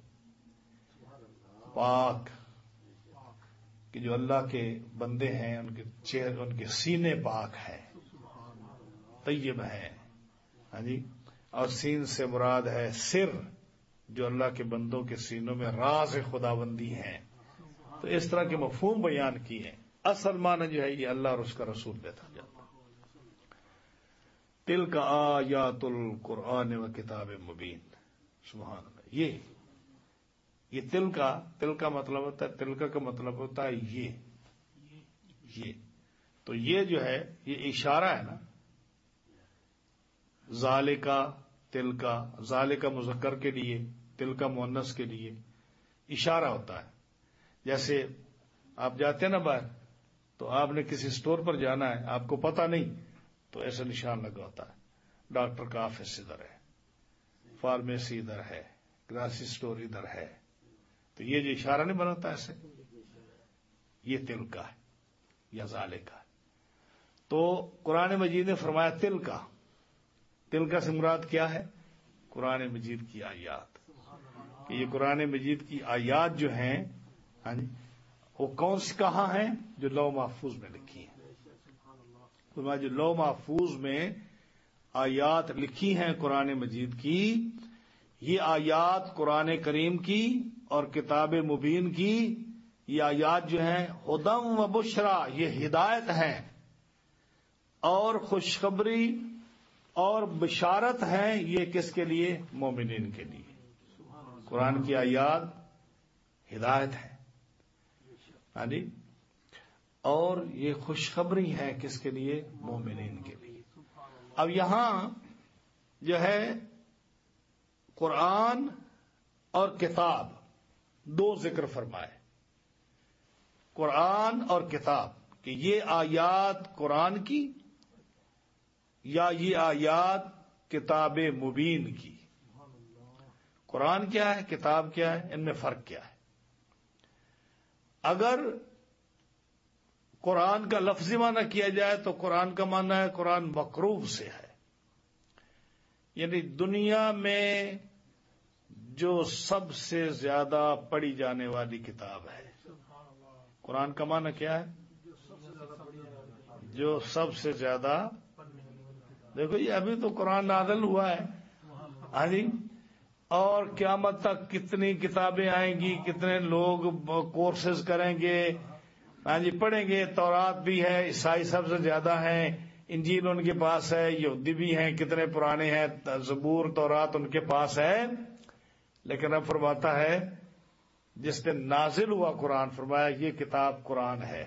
پاک، کہ جو اللہ کے بندے ہیں ان کے چہرے، ان کے سینے پاک ہیں، طیب ہیں، ہاں جی۔ اور سین سے مراد ہے سر، جو اللہ کے بندوں کے سینوں میں راز خداوندی ہیں۔ تو اس طرح کے مفہوم بیان کیے، اصل معنی جو ہے یہ اللہ اور اس کا رسول بہتر جانتا۔ تلک آیات القرآن و کتاب مبین، سبحان اللہ۔ یہ یہ تل کا تل کا مطلب ہوتا ہے، تلکا کا مطلب ہوتا ہے یہ یہ تو یہ جو ہے یہ اشارہ ہے نا، ذالکا تلکا، ذالکا مذکر کے لیے، تلکا مؤنث کے لیے اشارہ ہوتا ہے۔ جیسے آپ جاتے ہیں نا باہر، تو آپ نے کسی اسٹور پر جانا ہے، آپ کو پتہ نہیں، تو ایسا نشان لگا ہوتا ہے، ڈاکٹر کا آفس ادھر ہے، فارمیسی ادھر ہے، گراسری اسٹور ادھر ہے، تو یہ جو اشارہ نہیں بناتا ایسے، یہ تل کا ہے یا ذالکا ہے۔ تو قرآن مجید نے فرمایا تل کا، تل کا سے مراد کیا ہے؟ قرآن مجید کی آیات، کہ یہ قرآن مجید کی آیات جو ہیں، ہاں جی، وہ کون سی کہاں ہیں؟ جو لوح محفوظ میں لکھی ہیں۔ فرمایا جو لوح محفوظ میں آیات لکھی ہیں قرآن مجید کی، یہ آیات قرآن کریم کی اور کتاب مبین کی، یہ آیات جو ہیں ہدی و بشرا، یہ ہدایت ہیں اور خوشخبری اور بشارت ہیں۔ یہ کس کے لیے؟ مومنین کے لیے۔ قرآن کی آیات ہدایت ہے، ہاں جی، اور یہ خوشخبری ہے کس کے لیے؟ مومنین کے لیے۔ اب یہاں جو ہے قرآن اور کتاب دو ذکر فرمائے، قرآن اور کتاب، کہ یہ آیات قرآن کی یا یہ آیات کتاب مبین کی۔ قرآن کیا ہے، کتاب کیا ہے، ان میں فرق کیا ہے؟ اگر قرآن کا لفظی معنی کیا جائے تو قرآن کا معنی ہے قرآن مقروب سے ہے، یعنی دنیا میں جو سب سے زیادہ پڑھی جانے والی کتاب ہے۔ قرآن کا معنی کیا ہے؟ جو سب سے زیادہ، دیکھو یہ ابھی تو قرآن نازل ہوا ہے، ہاں جی، اور قیامت تک کتنی کتابیں آئیں گی، کتنے لوگ کورسز کریں گے، ہاں جی، پڑھیں گے۔ تورات بھی ہے، عیسائی سب سے زیادہ ہیں، انجیل ان کے پاس ہے، یہودی بھی ہیں، کتنے پرانے ہیں، زبور تورات ان کے پاس ہے۔ لیکن اب فرماتا ہے جس دن نازل ہوا قرآن، فرمایا یہ کتاب قرآن ہے،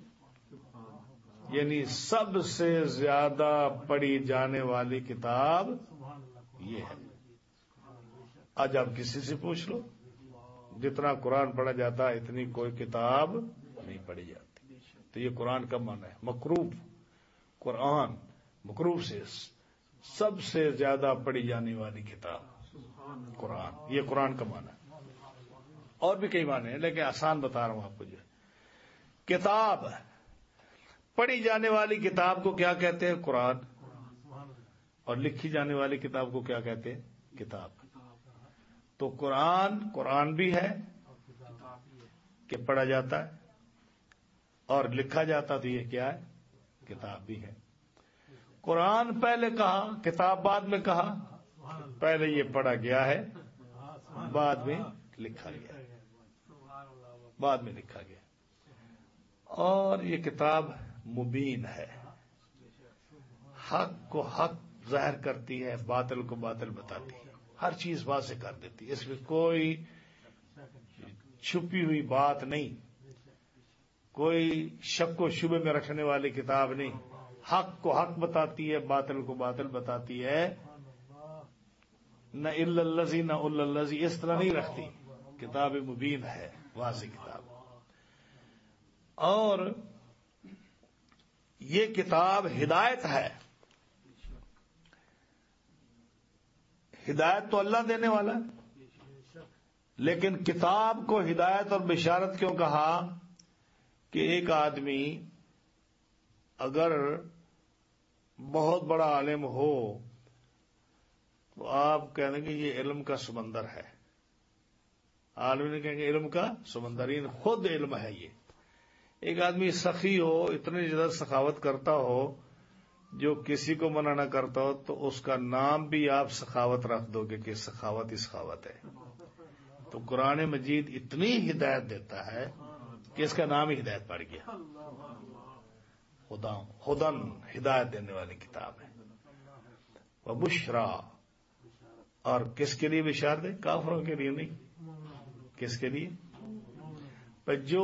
یعنی سب سے زیادہ پڑھی جانے والی کتاب یہ ہے۔ آج آپ کسی سے پوچھ لو، جتنا قرآن پڑھا جاتا ہے اتنی کوئی کتاب نہیں پڑھی جاتی۔ تو یہ قرآن کا معنی ہے مقروب، قرآن مقروب سے سب سے زیادہ پڑھی جانے والی کتاب قرآن، یہ قرآن کا معنی ہے۔ اور بھی کئی معنی ہیں لیکن آسان بتا رہا ہوں آپ کو۔ جو کتاب پڑھی جانے والی کتاب کو کیا کہتے ہیں؟ قرآن، اور لکھی جانے والی کتاب کو کیا کہتے ہیں؟ کتاب۔ تو قرآن قرآن بھی ہے کہ پڑھا جاتا ہے، اور لکھا جاتا تو یہ کیا ہے؟ کتاب بھی ہے۔ قرآن پہلے کہا، کتاب بعد میں کہا۔ پہلے یہ پڑھا گیا ہے، بعد میں لکھا گیا ہے، بعد میں لکھا گیا۔ اور یہ کتاب مبین ہے، حق کو حق ظاہر کرتی ہے، باطل کو باطل بتاتی ہے، ہر چیز واضح کر دیتی ہے، اس میں کوئی چھپی ہوئی بات نہیں، کوئی شک و شبے میں رکھنے والی کتاب نہیں، حق کو حق بتاتی ہے، باطل کو باطل بتاتی ہے، نہ الا الذی نہ الا الذی، اس طرح نہیں رکھتی، کتاب مبین ہے، واضح کتاب۔ اور یہ کتاب ہدایت ہے، ہدایت تو اللہ دینے والا ہے، لیکن کتاب کو ہدایت اور بشارت کیوں کہا؟ کہ ایک آدمی اگر بہت بڑا عالم ہو تو آپ کہیں گے یہ علم کا سمندر ہے، عالم نے کہیں گے علم کا سمندر، یہ خود علم ہے۔ یہ ایک آدمی سخی ہو، اتنی زیادہ سخاوت کرتا ہو، جو کسی کو منع نہ کرتا ہو، تو اس کا نام بھی آپ سخاوت رکھ دو گے کہ سخاوت ہی سخاوت ہے۔ تو قرآن مجید اتنی ہدایت دیتا ہے کہ اس کا نام ہی ہدایت پڑ گیا۔ ہدن ہدایت دینے والی کتاب ہے۔ وبشرا، اور کس کے لیے بشارت ہے؟ کافروں کے لیے نہیں، کس کے لیے؟ پر جو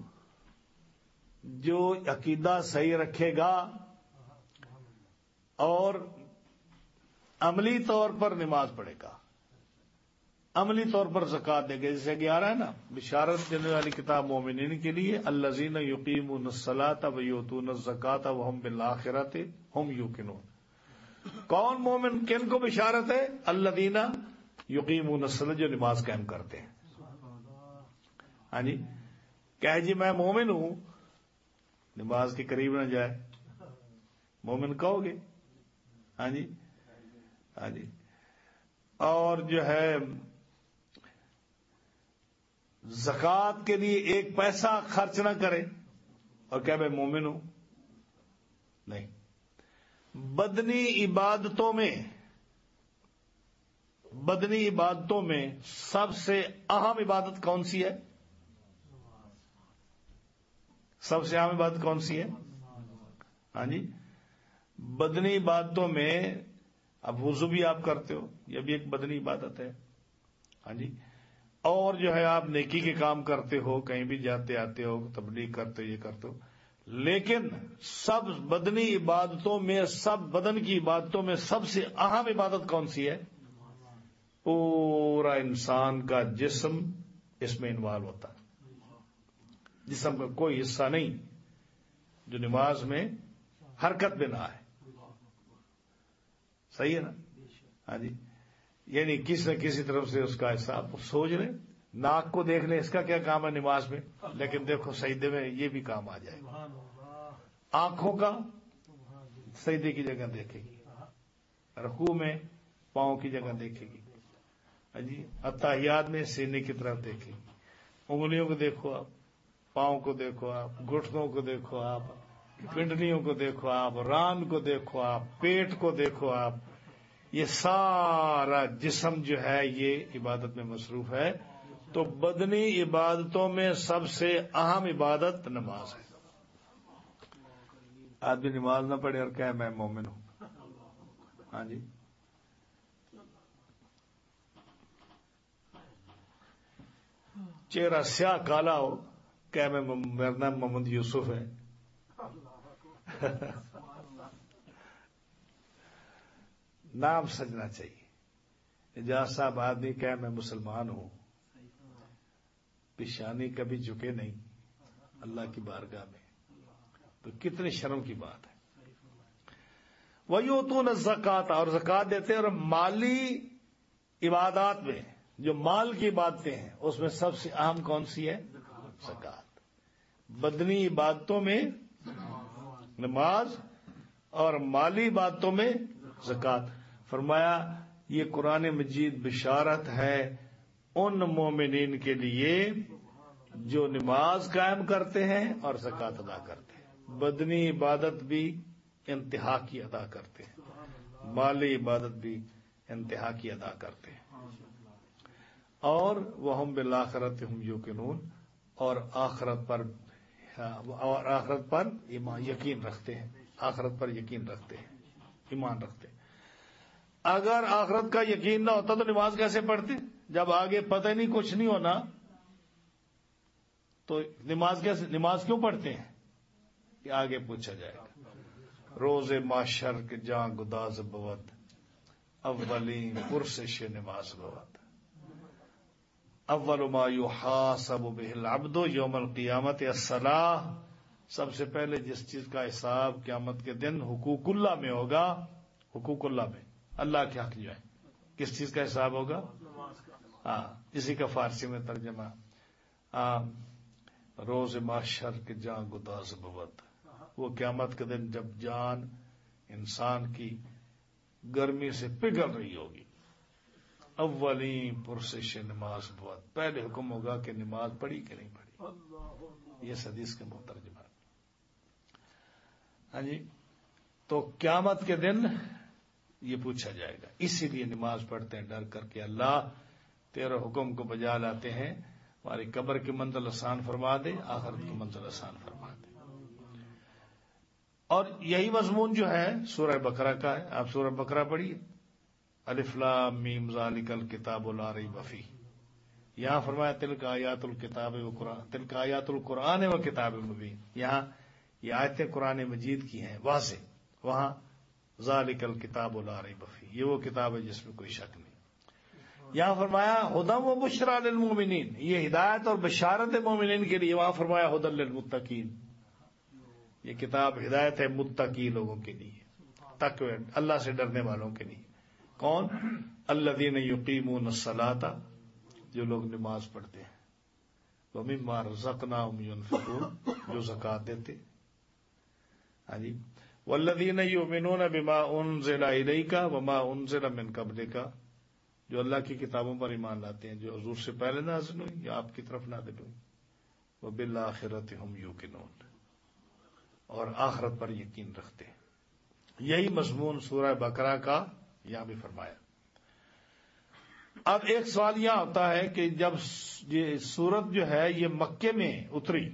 جو عقیدہ صحیح رکھے گا اور عملی طور پر نماز پڑھے گا، عملی طور پر زکات دے گا، جیسے کہ آ رہا ہے نا، بشارت دینے والی کتاب مومنین کے لیے، الذین یقیمون الصلاۃ ویؤتون الزکاۃ وہم بالآخرۃ ہم یوقنون۔ کون مومن؟ کن کو بشارت ہے؟ الذین یقیمون الصلاۃ، جو نماز قائم کرتے ہیں۔ ہاں جی، کہ جی میں مومن ہوں، نماز کے قریب نہ جائے، مومن کہو گے؟ ہاں جی، ہاں جی۔ اور جو ہے زکوٰۃ کے لیے ایک پیسہ خرچ نہ کرے اور کیا میں مومن ہوں؟ نہیں۔ بدنی عبادتوں میں بدنی عبادتوں میں سب سے اہم عبادت کون سی ہے؟ سب سے اہم عبادت کون سی ہے؟ ہاں جی، بدنی عبادتوں میں اب وضو بھی آپ کرتے ہو، یہ بھی ایک بدنی عبادت ہے۔ ہاں جی، اور جو ہے آپ نیکی کے کام کرتے ہو، کہیں بھی جاتے آتے ہو، تبلیغ کرتے ہو، یہ کرتے ہو، لیکن سب بدنی عبادتوں میں، سب بدن کی عبادتوں میں سب سے اہم عبادت کون سی ہے؟ پورا انسان کا جسم اس میں انوالو ہوتا ہے، جسم کا کوئی حصہ نہیں جو نماز میں حرکت میں نہ آئے۔ صحیح ہے نا؟ ہاں جی، یعنی کسی نہ کسی طرف سے اس کا حساب سوچ لیں، ناک کو دیکھ لیں، اس کا کیا کام ہے نماز میں، لیکن دیکھو سجدے میں یہ بھی کام آ جائے گا۔ آنکھوں کا سجدے کی جگہ دیکھے گی، رکوع میں پاؤں کی جگہ دیکھے گی، ہاں جی، اتحیات میں سینے کی طرف دیکھے گی، انگلیوں کو دیکھو آپ، پاؤں کو دیکھو آپ، گھٹنوں کو دیکھو آپ، پنڈلیوں کو دیکھو آپ، ران کو دیکھو آپ، پیٹ کو دیکھو آپ، یہ سارا جسم جو ہے یہ عبادت میں مصروف ہے۔ تو بدنی عبادتوں میں سب سے اہم عبادت نماز ہے۔ آدمی نماز نہ پڑھے اور کہے میں مومن ہوں، ہاں جی، چہرہ سیاہ کالا ہو، کہ میں میرا نام محمد یوسف ہے، نام سجنا چاہیے۔ اجاز صاحب آدمی کہ میں مسلمان ہوں، پیشانی کبھی جھکے نہیں اللہ کی بارگاہ میں، تو کتنی شرم کی بات ہے۔ وَيُؤْتُونَ الزَّكَاةَ، اور زکات دیتے ہیں، اور مالی عبادات میں جو مال کی عبادتیں ہیں اس میں سب سے اہم کون سی ہے؟ زکات۔ بدنی عبادتوں میں نماز اور مالی عبادتوں میں زکات۔ فرمایا یہ قرآن مجید بشارت ہے ان مومنین کے لیے جو نماز قائم کرتے ہیں اور زکات ادا کرتے ہیں، بدنی عبادت بھی انتہا کی ادا کرتے ہیں، مالی عبادت بھی انتہا کی ادا کرتے ہیں، اور وہم بالآخرۃ ہم یوقنون، اور آخرت پر اور آخرت پر ایمان یقین رکھتے ہیں، آخرت پر یقین رکھتے ہیں، ایمان رکھتے ہیں۔ اگر آخرت کا یقین نہ ہوتا تو نماز کیسے پڑھتے؟ جب آگے پتہ نہیں کچھ نہیں ہونا تو نماز کیسے نماز کیوں پڑھتے ہیں؟ کہ آگے پوچھا جائے گا۔ روز معاشر کے جاں گداز بود، اولین پرسش نماز بود، اول ما یحاسب بہ العبد یوم القیامت الصلاۃ، سب سے پہلے جس چیز کا حساب قیامت کے دن حقوق اللہ میں ہوگا، حقوق اللہ میں اللہ کے حق جو ہے، کس چیز کا حساب ہوگا؟ ہاں اسی کا فارسی میں ترجمہ ہاں روز محشر کے جان گداز بود، وہ قیامت کے دن جب جان انسان کی گرمی سے پگھل رہی ہوگی. اولین پرسش نماز بود، پہلے حکم ہوگا کہ نماز پڑھی کہ نہیں پڑھی. یہ حدیث کا مترجمہ. ہاں جی، تو قیامت کے دن یہ پوچھا جائے گا. اسی لیے نماز پڑھتے ہیں ڈر کر کے اللہ تیرے حکم کو بجا لاتے ہیں، ہماری قبر کی منزل آسان فرما دے، آخرت کی منزل آسان فرما دے. اور یہی مضمون جو ہے سورہ بقرہ کا ہے. آپ سورہ بقرہ پڑھیے. الف لام میم ذالک الکتاب لا ریب فیہ. یہاں فرمایا تلک آیات الکتاب و قرآن، تلک آیات القرآن و کتاب مبین. یہاں یہ آیتیں قرآن مجید کی ہیں واضح. وہاں ذالک الکتاب لا ریب فیہ، یہ وہ کتاب ہے جس میں کوئی شک نہیں. یہاں فرمایا ہدی و بشریٰ للمؤمنین، یہ ہدایت اور بشارت مومنین کے لیے. وہاں فرمایا ہدی للمتقین، یہ کتاب ہدایت ہے متقی لوگوں کے لیے، تقوی اللہ سے ڈرنے والوں کے لیے. کون؟ الذین یقیمون الصلاۃ، جو لوگ نماز پڑھتے ہیں. ومما رزقناہم ینفقون، جو زکوٰۃ دیتے. ہاں جی. والذین یؤمنون بما انزل الیک وما انزل من قبلک، جو اللہ کی کتابوں پر ایمان لاتے ہیں جو حضور سے پہلے نازل ہوئی یا آپ کی طرف نازل ہوئی. وبالآخرۃ ہم یوقنون، اور آخرت پر یقین رکھتے ہیں. یہی مضمون سورہ بقرہ کا یہاں بھی فرمایا. اب ایک سوال یہ ہوتا ہے کہ جب یہ سورت جو ہے یہ مکے میں اتری،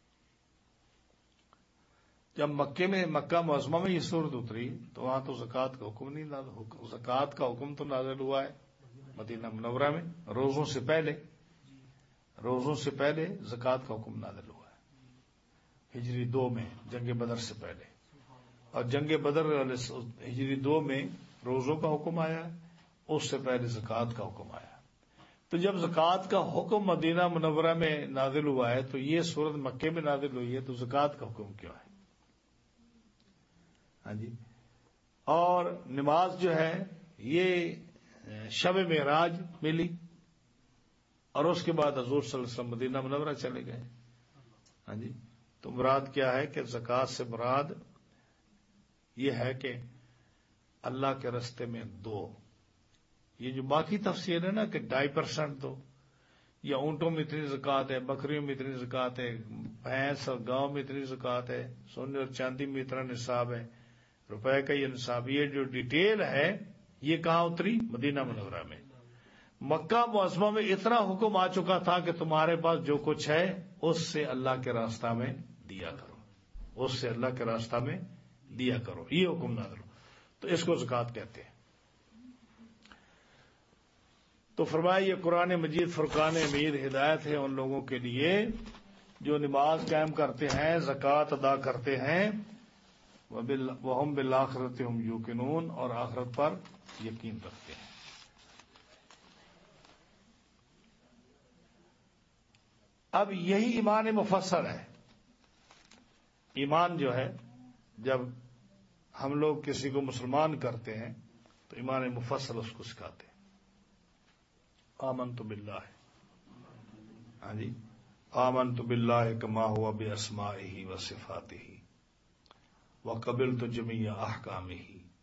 جب مکے میں مکہ معظمہ میں یہ سورت اتری تو وہاں تو زکوٰۃ کا حکم نہیں نازل. زکوٰۃ کا حکم تو نازل ہوا ہے مدینہ منورہ میں روزوں سے پہلے. روزوں سے پہلے زکوٰۃ کا حکم نازل ہوا ہے ہجری دو میں، جنگ بدر سے پہلے. اور جنگ بدر ہجری دو میں روزوں کا حکم آیا ہے، اس سے پہلے زکوٰۃ کا حکم آیا. تو جب زکوٰۃ کا حکم مدینہ منورہ میں نازل ہوا ہے تو یہ سورت مکے میں نازل ہوئی ہے، تو زکوٰۃ کا حکم کیوں ہے؟ ہاں جی. اور نماز جو ہے یہ شب معراج ملی، اور اس کے بعد حضور صلی اللہ علیہ وسلم مدینہ منورہ چلے گئے. ہاں جی. تو مراد کیا ہے کہ زکوٰۃ سے مراد یہ ہے کہ اللہ کے راستے میں دو. یہ جو باقی تفسیر ہے نا کہ ڈھائی پرسینٹ دو، یا اونٹوں میں اتنی زکوٰۃ ہے، بکریوں میں اتنی زکوٰۃ ہے، بھینس اور گاؤں میں اتنی زکوٰۃ ہے، سونے اور چاندی میں اتنا نصاب ہے، روپے کا یہ نصاب، یہ جو ڈیٹیل ہے یہ کہاں اتری؟ مدینہ منورہ میں. مکہ معظمہ میں اتنا حکم آ چکا تھا کہ تمہارے پاس جو کچھ ہے اس سے اللہ کے راستہ میں دیا کرو، اس سے اللہ کے راستہ میں دیا کرو، یہ حکم نازل ہو. تو اس کو زکوٰۃ کہتے ہیں. تو فرمایا یہ قرآن مجید فرقان امید ہدایت ہے ان لوگوں کے لیے جو نماز قائم کرتے ہیں، زکوٰۃ ادا کرتے ہیں، وَهُمْ بِالْآخِرَةِ هُمْ یوقنون، اور آخرت پر یقین رکھتے ہیں. اب یہی ایمان مفصل ہے. ایمان جو ہے جب ہم لوگ کسی کو مسلمان کرتے ہیں تو ایمان مفصل اس کو سکھاتے ہیں. آمنت باللہ، ہاں جی، آمنت باللہ کما ہوا باسمائہ وصفاتہ وقبلت جمیع احکامہ.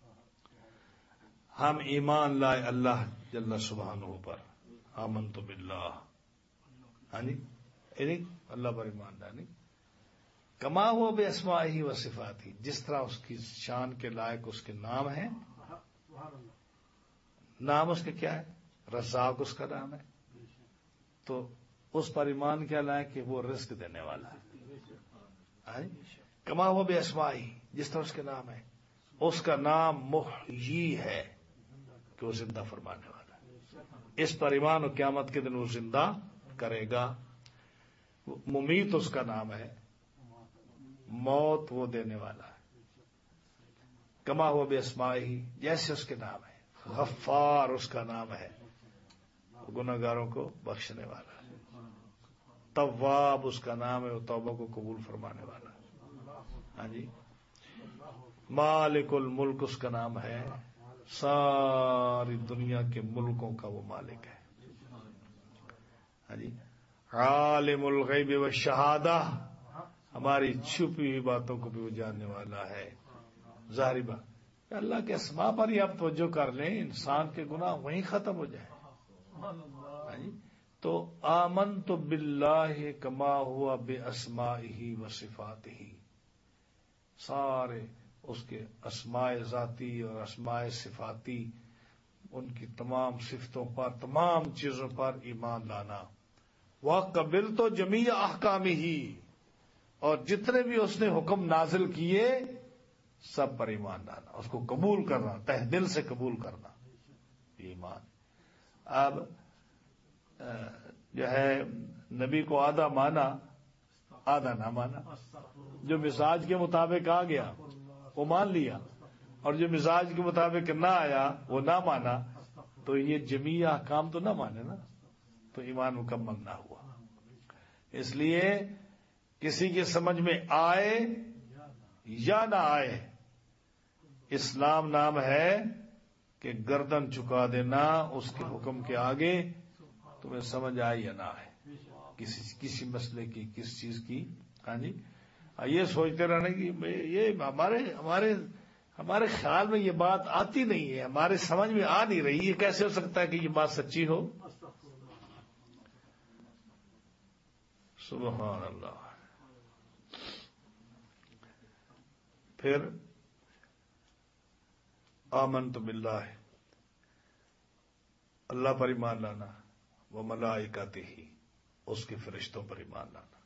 ہم ایمان لائے اللہ جل سبحانہ پر. آمنت باللہ، ہاں جی، یعنی اللہ پر ایمان لائے. کما ہوا باسمائہ وصفاتہ، جس طرح اس کی شان کے لائق اس کے نام ہیں. نام اس کے کیا ہے؟ رزاق اس کا نام ہے. تو اس پر ایمان کیا لائے کہ وہ رزق دینے والا ہے. کما ہوا باسمائہ، جس طرح اس کے نام ہے. اس کا نام محیی ہے کہ وہ زندہ فرمانے والا ہے. اس پر ایمان و قیامت کے دن وہ زندہ کرے گا. ممیت اس کا نام ہے، موت وہ دینے والا ہے. کما ہوا باسمائہ، جیسے اس کے نام ہے. غفار اس کا نام ہے، گناہ گاروں کو بخشنے والا ہے. تواب اس کا نام ہے، وہ توبہ کو قبول فرمانے والا ہے. ہاں جی. مالک الملک اس کا نام ہے، ساری دنیا کے ملکوں کا وہ مالک ہے. ہاں جی، عالم الغیب والشہادہ، ہماری چھپی ہوئی باتوں کو بھی وہ جاننے والا ہے. ظاہری بات اللہ کے اسماء پر ہی آپ توجہ کر لیں، انسان کے گناہ وہیں ختم ہو جائے. ہاں جی، تو آمنت باللہ کما ہوا باسمائہ و صفاتہ، سارے اس کے اسماء ذاتی اور اسماء صفاتی، ان کی تمام صفتوں پر، تمام چیزوں پر ایمان لانا. وقبل تو جمیع احکامہ، اور جتنے بھی اس نے حکم نازل کیے سب پر ایمان لانا، اس کو قبول کرنا، تہ دل سے قبول کرنا، یہ ایمان. اب جو ہے نبی کو آدھا مانا آدھا نہ مانا، جو مزاج کے مطابق آ گیا وہ مان لیا، اور جو مزاج کے مطابق نہ آیا وہ نہ مانا، تو یہ جمیع احکام تو نہ مانے نا، تو ایمان مکمل نہ ہوا. اس لیے کسی کی سمجھ میں آئے یا نہ آئے، اسلام نام ہے کہ گردن چکا دینا اس کے حکم کے آگے، تمہیں سمجھ آئے یا نہ آئے، کسی کسی مسئلے کی، کس چیز کی. ہاں جی، یہ سوچتے رہنے کی یہ ہمارے ہمارے ہمارے خیال میں یہ بات آتی نہیں ہے، ہمارے سمجھ میں آ نہیں رہی، یہ کیسے ہو سکتا ہے کہ یہ بات سچی ہو؟ سبحان اللہ. پھر آمنت باللہ، اللہ پر ایمان لانا، وہ ملائکتہ، اس کے فرشتوں پر ایمان لانا،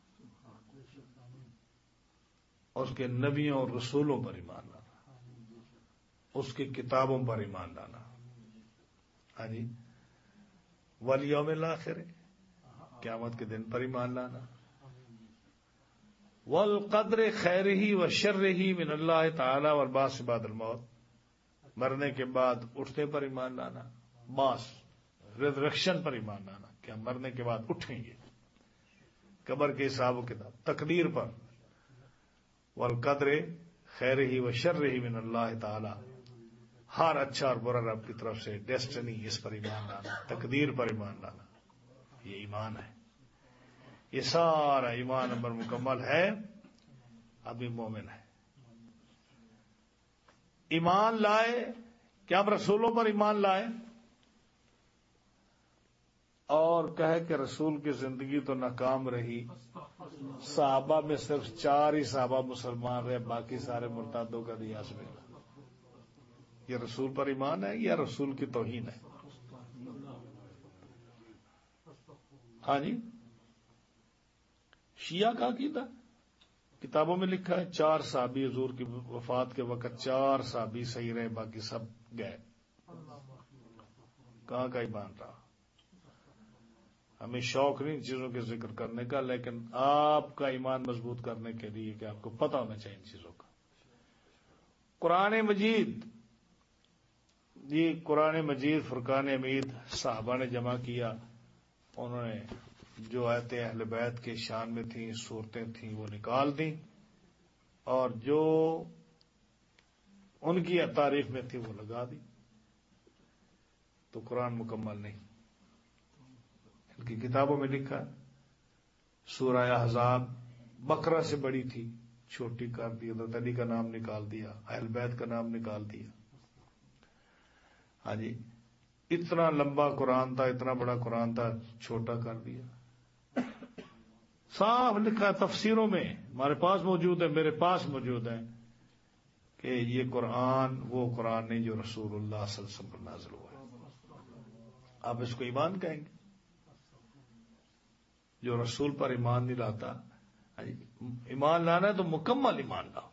اس کے نبیوں اور رسولوں پر ایمان لانا، اس کی کتابوں پر ایمان لانا. ہاں جی، والیوم الاخر، قیامت کے دن پر ایمان لانا. والقدر خیرہ و شرہ من اللہ تعالی والبعث بعد الموت، مرنے کے بعد اٹھنے پر ایمان لانا، باس ریزریکشن پر ایمان لانا کہ ہم مرنے کے بعد اٹھیں گے، قبر کے حساب و کتاب، تقدیر پر. والقدر خیرہ و شرہ من اللہ تعالی، ہر اچھا اور برا رب کی طرف سے، ڈیسٹنی، اس پر ایمان لانا، تقدیر پر ایمان لانا، یہ ایمان ہے. یہ سارا ایمان پر مکمل ہے، ابھی مومن ہے. ایمان لائے کہ ہم رسولوں پر ایمان لائے، اور کہے کہ رسول کی زندگی تو ناکام رہی، صحابہ میں صرف چار ہی صحابہ مسلمان رہے، باقی سارے مرتادوں کا دیا اس میں. یہ رسول پر ایمان ہے یا رسول کی توہین ہے؟ ہاں جی، شیعہ کا عقیدہ کتابوں میں لکھا ہے چار صحابی حضور کی وفات کے وقت چار صحابی صحیح رہے، باقی سب گئے. کہاں کا ایمان رہا؟ ہمیں شوق نہیں چیزوں کے ذکر کرنے کا، لیکن آپ کا ایمان مضبوط کرنے کے لیے کہ آپ کو پتہ ہونا چاہیے ان چیزوں کا. قرآن مجید، یہ قرآن مجید فرقان حمید صحابہ نے جمع کیا، انہوں نے جو آیتیں اہل بیت کے شان میں تھیں، صورتیں تھیں، وہ نکال دیں، اور جو ان کی تعریف میں تھی وہ لگا دی. تو قرآن مکمل نہیں. ان کی کتابوں میں لکھا سورہ احزاب بقرہ سے بڑی تھی، چھوٹی کر دی، حضرت علی کا نام نکال دیا، اہل بیت کا نام نکال دیا. ہاں جی، اتنا لمبا قرآن تھا، اتنا بڑا قرآن تھا، چھوٹا کر دیا. صاف لکھا ہے تفسیروں میں، ہمارے پاس موجود ہے، میرے پاس موجود ہے، کہ یہ قرآن وہ قرآن نہیں جو رسول اللہ صلی اللہ علیہ وسلم پر نازل ہوا ہے. آپ اس کو ایمان کہیں گے؟ جو رسول پر ایمان نہیں لاتا، ایمان لانا ہے تو مکمل ایمان لاؤ.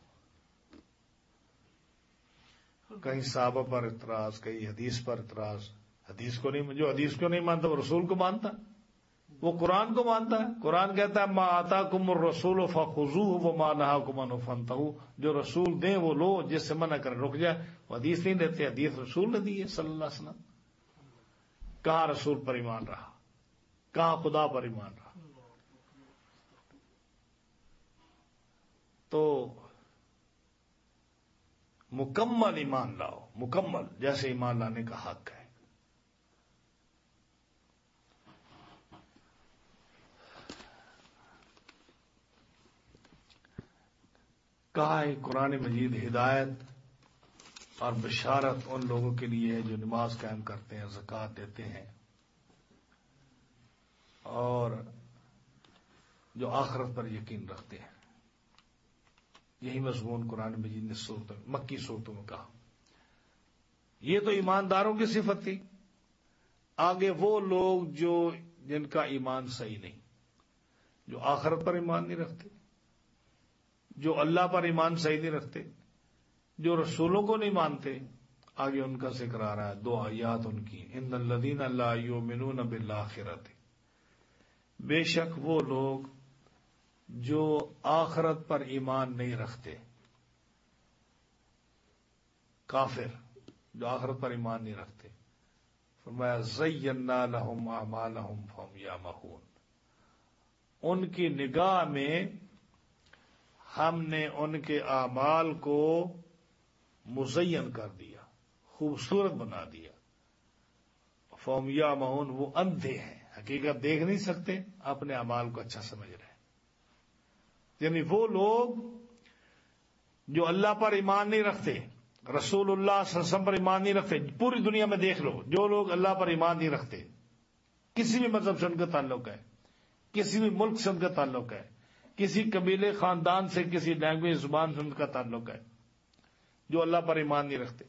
کہیں صحابہ پر اعتراض، کہیں حدیث پر اعتراض. حدیث کو نہیں، جو حدیث کو نہیں مانتا وہ رسول کو مانتا، وہ قرآن کو مانتا ہے. قرآن کہتا ہے ما آتاکم الرسول فخذوہ وما نہاکم عنہ فانتہوا، جو رسول دیں وہ لو، جس سے منع کریں رک جائے. وہ حدیث نہیں دیتے، حدیث رسول نے دی ہے صلی اللہ علیہ وسلم. کہاں رسول پر ایمان رہا، کہاں خدا پر ایمان رہا؟ تو مکمل ایمان لاؤ، مکمل جیسے ایمان لانے کا حق ہے. کہا ہے قرآن مجید ہدایت اور بشارت ان لوگوں کے لیے ہے جو نماز قائم کرتے ہیں، زکوٰۃ دیتے ہیں، اور جو آخرت پر یقین رکھتے ہیں۔ یہی مضمون قرآن مجید نے صورتوں مکی صورتوں میں کہا۔ یہ تو ایمانداروں کی صفت تھی۔ آگے وہ لوگ جو جن کا ایمان صحیح نہیں، جو آخرت پر ایمان نہیں رکھتے، جو اللہ پر ایمان صحیح نہیں رکھتے، جو رسولوں کو نہیں مانتے، آگے ان کا ذکر آ رہا ہے، دو آیات ان کی، ان الذین لا یؤمنون بالآخرۃ، بے شک وہ لوگ جو آخرت پر ایمان نہیں رکھتے، کافر جو آخرت پر ایمان نہیں رکھتے، فرمایا زینا لہم اعمالہم فہم یعمہون، ان کی نگاہ میں ہم نے ان کے اعمال کو مزین کر دیا، خوبصورت بنا دیا، فہم یعمہون، وہ اندھے ہیں، حقیقت دیکھ نہیں سکتے، اپنے اعمال کو اچھا سمجھ رہے ہیں۔ یعنی وہ لوگ جو اللہ پر ایمان نہیں رکھتے، رسول اللہ صلی اللہ علیہ وسلم پر ایمان نہیں رکھتے، پوری دنیا میں دیکھ لو جو لوگ اللہ پر ایمان نہیں رکھتے، کسی بھی مذہب سے ان کا تعلق ہے، کسی بھی ملک سے ان کا تعلق ہے، کسی قبیلے خاندان سے، کسی لینگویج زبان سے ان کا تعلق ہے، جو اللہ پر ایمان نہیں رکھتے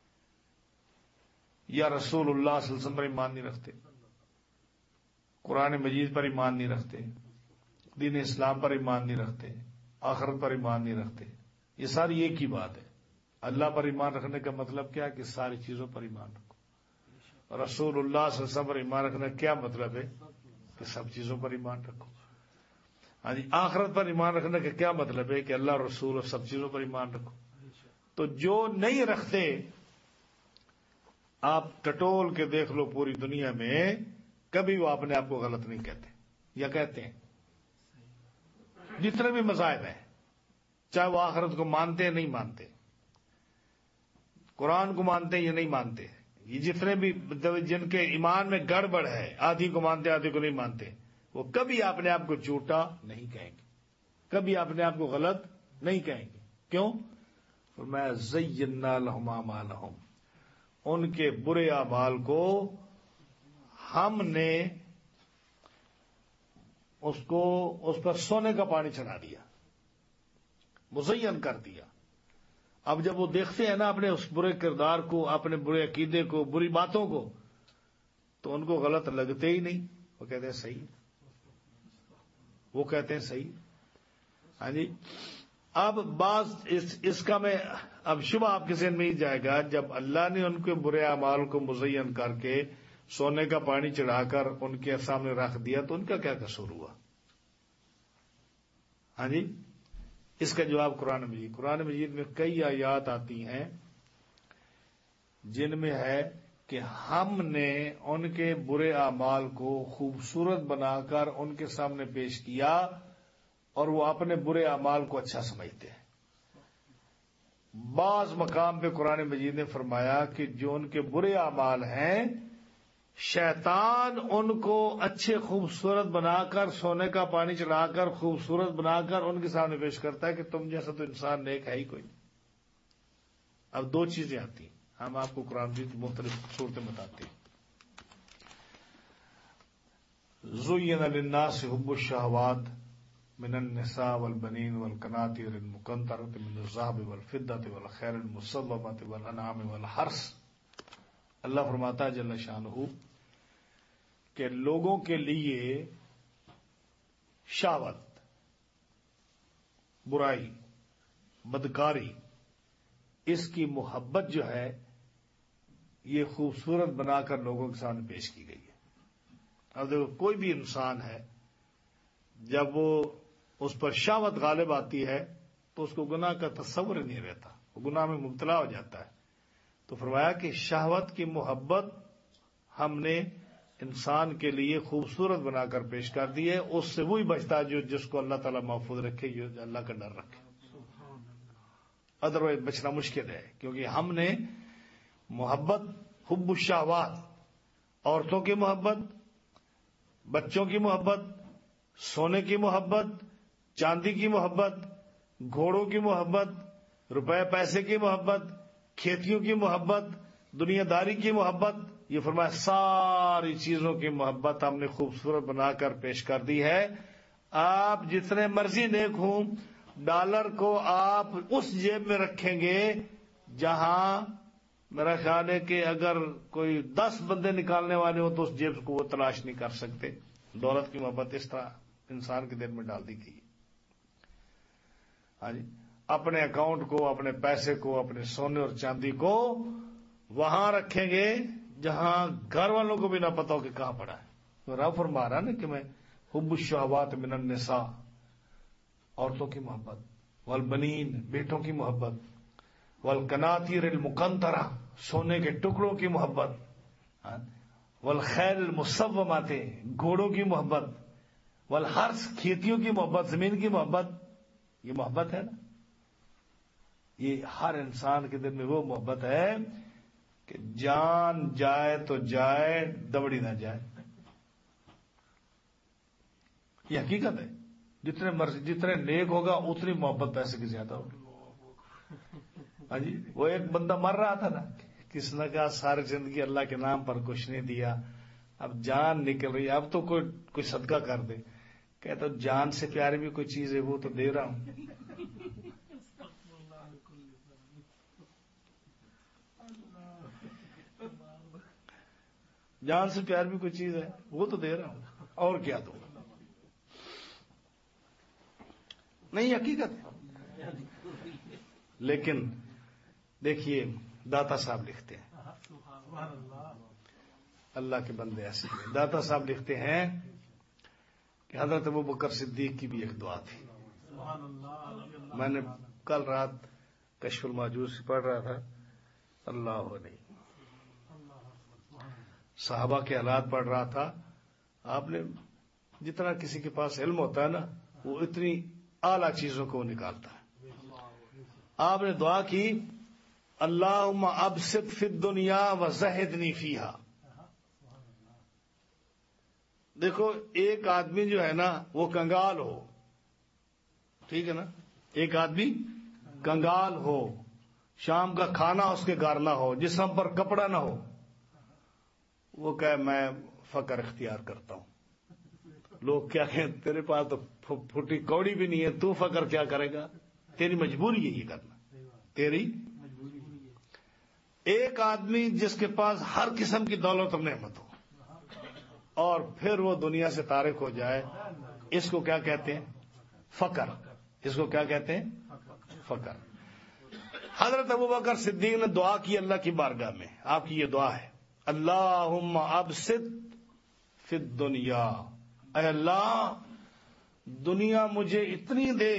یا رسول اللہ صلی اللہ علیہ وسلم پر ایمان نہیں رکھتے، قرآن مجید پر ایمان نہیں رکھتے، دین اسلام پر ایمان نہیں رکھتے، آخرت پر ایمان نہیں رکھتے، یہ ساری ایک ہی بات ہے۔ اللہ پر ایمان رکھنے کا مطلب کیا ہے کہ ساری چیزوں پر ایمان رکھو، رسول اللہ صلی اللہ علیہ وسلم پر ایمان رکھنا کیا مطلب ہے کہ سب چیزوں پر ایمان رکھو، ہاں جی، آخرت پر ایمان رکھنے کا کیا مطلب ہے کہ اللہ رسول اور سب چیزوں پر ایمان رکھو۔ تو جو نہیں رکھتے، آپ ٹٹول کے دیکھ لو پوری دنیا میں، کبھی وہ اپنے آپ کو غلط نہیں کہتے، یا کہتے ہیں؟ جتنے بھی مذاہب ہیں، چاہے وہ آخرت کو مانتے ہیں نہیں مانتے، قرآن کو مانتے ہیں یا نہیں مانتے، یہ جتنے بھی جن کے ایمان میں گڑبڑ ہے، آدھی کو مانتے آدھی کو نہیں مانتے، وہ کبھی اپنے آپ کو جھوٹا نہیں کہیں گے، کبھی اپنے آپ کو غلط نہیں کہیں گے۔ کیوں؟ فرمایا زینا لہم اعمالہم، ان کے برے اعمال کو ہم نے اس کو اس پر سونے کا پانی چڑھا دیا، مزین کر دیا۔ اب جب وہ دیکھتے ہیں نا اپنے اس برے کردار کو، اپنے برے عقیدے کو، بری باتوں کو، تو ان کو غلط لگتے ہی نہیں، وہ کہتے ہیں صحیح، وہ کہتے ہیں صحیح۔ ہاں جی، اب بعض اس, اس کا میں اب شبہ آپ کے ذہن میں ہی جائے گا، جب اللہ نے ان کے برے اعمال کو مزین کر کے سونے کا پانی چڑھا کر ان کے سامنے رکھ دیا تو ان کا کیا قصور ہوا؟ ہاں جی، اس کا جواب قرآن مجید قرآن مجید میں کئی آیات آتی ہیں جن میں ہے کہ ہم نے ان کے برے اعمال کو خوبصورت بنا کر ان کے سامنے پیش کیا اور وہ اپنے برے اعمال کو اچھا سمجھتے ہیں۔ بعض مقام پہ قرآن مجید نے فرمایا کہ جو ان کے برے اعمال ہیں، شیطان ان کو اچھے خوبصورت بنا کر، سونے کا پانی چڑھا کر، خوبصورت بنا کر ان کے سامنے پیش کرتا ہے کہ تم جیسا تو انسان نیک ہے ہی کوئی۔ اب دو چیزیں آتی ہیں، ہم آپ کو قرآن مجید کی مختلف صورتیں بتاتے ہیں۔ زُيِّنَ لِلنَّاسِ حُبُّ الشَّهَوَاتِ من النساء والبنين والقناطير المقنطرة من الذهب والفضة والخيل المسومة والأنعام والحرث۔ اللہ فرماتا ہے جل شانہ کہ لوگوں کے لیے شہوت، برائی، بدکاری، اس کی محبت جو ہے یہ خوبصورت بنا کر لوگوں کے سامنے پیش کی گئی ہے۔ اب دیکھو کوئی بھی انسان ہے، جب وہ اس پر شہوت غالب آتی ہے تو اس کو گناہ کا تصور ہی نہیں رہتا، وہ گناہ میں مبتلا ہو جاتا ہے۔ تو فرمایا کہ شہوت کی محبت ہم نے انسان کے لیے خوبصورت بنا کر پیش کر دی ہے، اس سے وہی بچتا ہے جو جس کو اللہ تعالیٰ محفوظ رکھے، جو اللہ کا ڈر رکھے، ادروائز بچنا مشکل ہے۔ کیونکہ ہم نے محبت، حب الشہوات، عورتوں کی محبت، بچوں کی محبت، سونے کی محبت، چاندی کی محبت، گھوڑوں کی محبت، روپے پیسے کی محبت، کھیتیوں کی محبت، دنیا داری کی محبت، یہ فرمایا ساری چیزوں کی محبت ہم نے خوبصورت بنا کر پیش کر دی ہے. آپ جتنے مرضی نیک ہوں، ڈالر کو آپ اس جیب میں رکھیں گے جہاں میرا خیال ہے کہ اگر کوئی دس بندے نکالنے والے ہوں تو اس جیب کو وہ تلاش نہیں کر سکتے. دولت کی محبت اس طرح انسان کے دل میں ڈال دی گئی. ہاں جی، اپنے اکاؤنٹ کو، اپنے پیسے کو، اپنے سونے اور چاندی کو وہاں رکھیں گے جہاں گھر والوں کو بھی نہ پتا ہو کہ کہاں پڑا ہے. تو رب فرما رہا نا کہ میں حب الشہوات من النساء، عورتوں کی محبت، والبنین، بیٹوں کی محبت، والقناطیر المقنطرہ، سونے کے ٹکڑوں کی محبت، والخیل المسومات، گھوڑوں کی محبت، والحرث، کھیتیوں کی محبت، زمین کی محبت. یہ محبت ہے نا، یہ ہر انسان کے دل میں وہ محبت ہے کہ جان جائے تو جائے، دبڑی نہ جائے. یہ حقیقت ہے. جتنے مرضی جتنے نیک ہوگا اتنی محبت پیسے کی زیادہ ہوگی. ہاں جی، وہ ایک بندہ مر رہا تھا نا، کس نے کہا ساری زندگی اللہ کے نام پر کچھ نہیں دیا، اب جان نکل رہی ہے، اب تو کوئی کوئی صدقہ کر دے. کہتا جان سے پیاری بھی کوئی چیز ہے وہ تو دے رہا ہوں. جان سے پیار بھی کوئی چیز ہے وہ تو دے رہا ہوں، اور کیا دوں. نہیں، حقیقت ہے. لیکن دیکھیے داتا صاحب لکھتے ہیں، اللہ کے بندے ایسے ہیں. داتا صاحب لکھتے ہیں کہ حضرت ابوبکر صدیق کی بھی ایک دعا تھی. میں نے کل رات کشف الماجوز پڑھ رہا تھا، اللہ علیہ صحابہ کے حالات پڑھ رہا تھا. آپ نے جتنا کسی کے پاس علم ہوتا ہے نا، وہ اتنی اعلیٰ چیزوں کو نکالتا ہے. آپ نے دعا کی، اللہم ابسط فی الدنیا وزہدنی فیہا. دیکھو ایک آدمی جو ہے نا وہ کنگال ہو، ٹھیک ہے نا، ایک آدمی کنگال ہو، شام کا کھانا اس کے گھر نہ ہو، جسم پر کپڑا نہ ہو، وہ کہے میں فقر اختیار کرتا ہوں. لوگ کیا کہیں تیرے پاس تو پھٹی کوڑی بھی نہیں ہے، تو فقر کیا کرے گا، تیری مجبوری ہے یہ کرنا، تیری. ایک آدمی جس کے پاس ہر قسم کی دولت اور نعمت ہو اور پھر وہ دنیا سے تارک ہو جائے، اس کو کیا کہتے ہیں؟ فقر. اس کو کیا کہتے ہیں؟ فقر. حضرت ابوبکر صدیق نے دعا کی اللہ کی بارگاہ میں، آپ کی یہ دعا ہے، اللہم ابسط فی الدنیا، اے اللہ دنیا مجھے اتنی دے،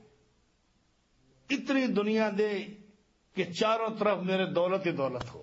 اتنی دنیا دے کہ چاروں طرف میرے دولت ہی دولت ہو،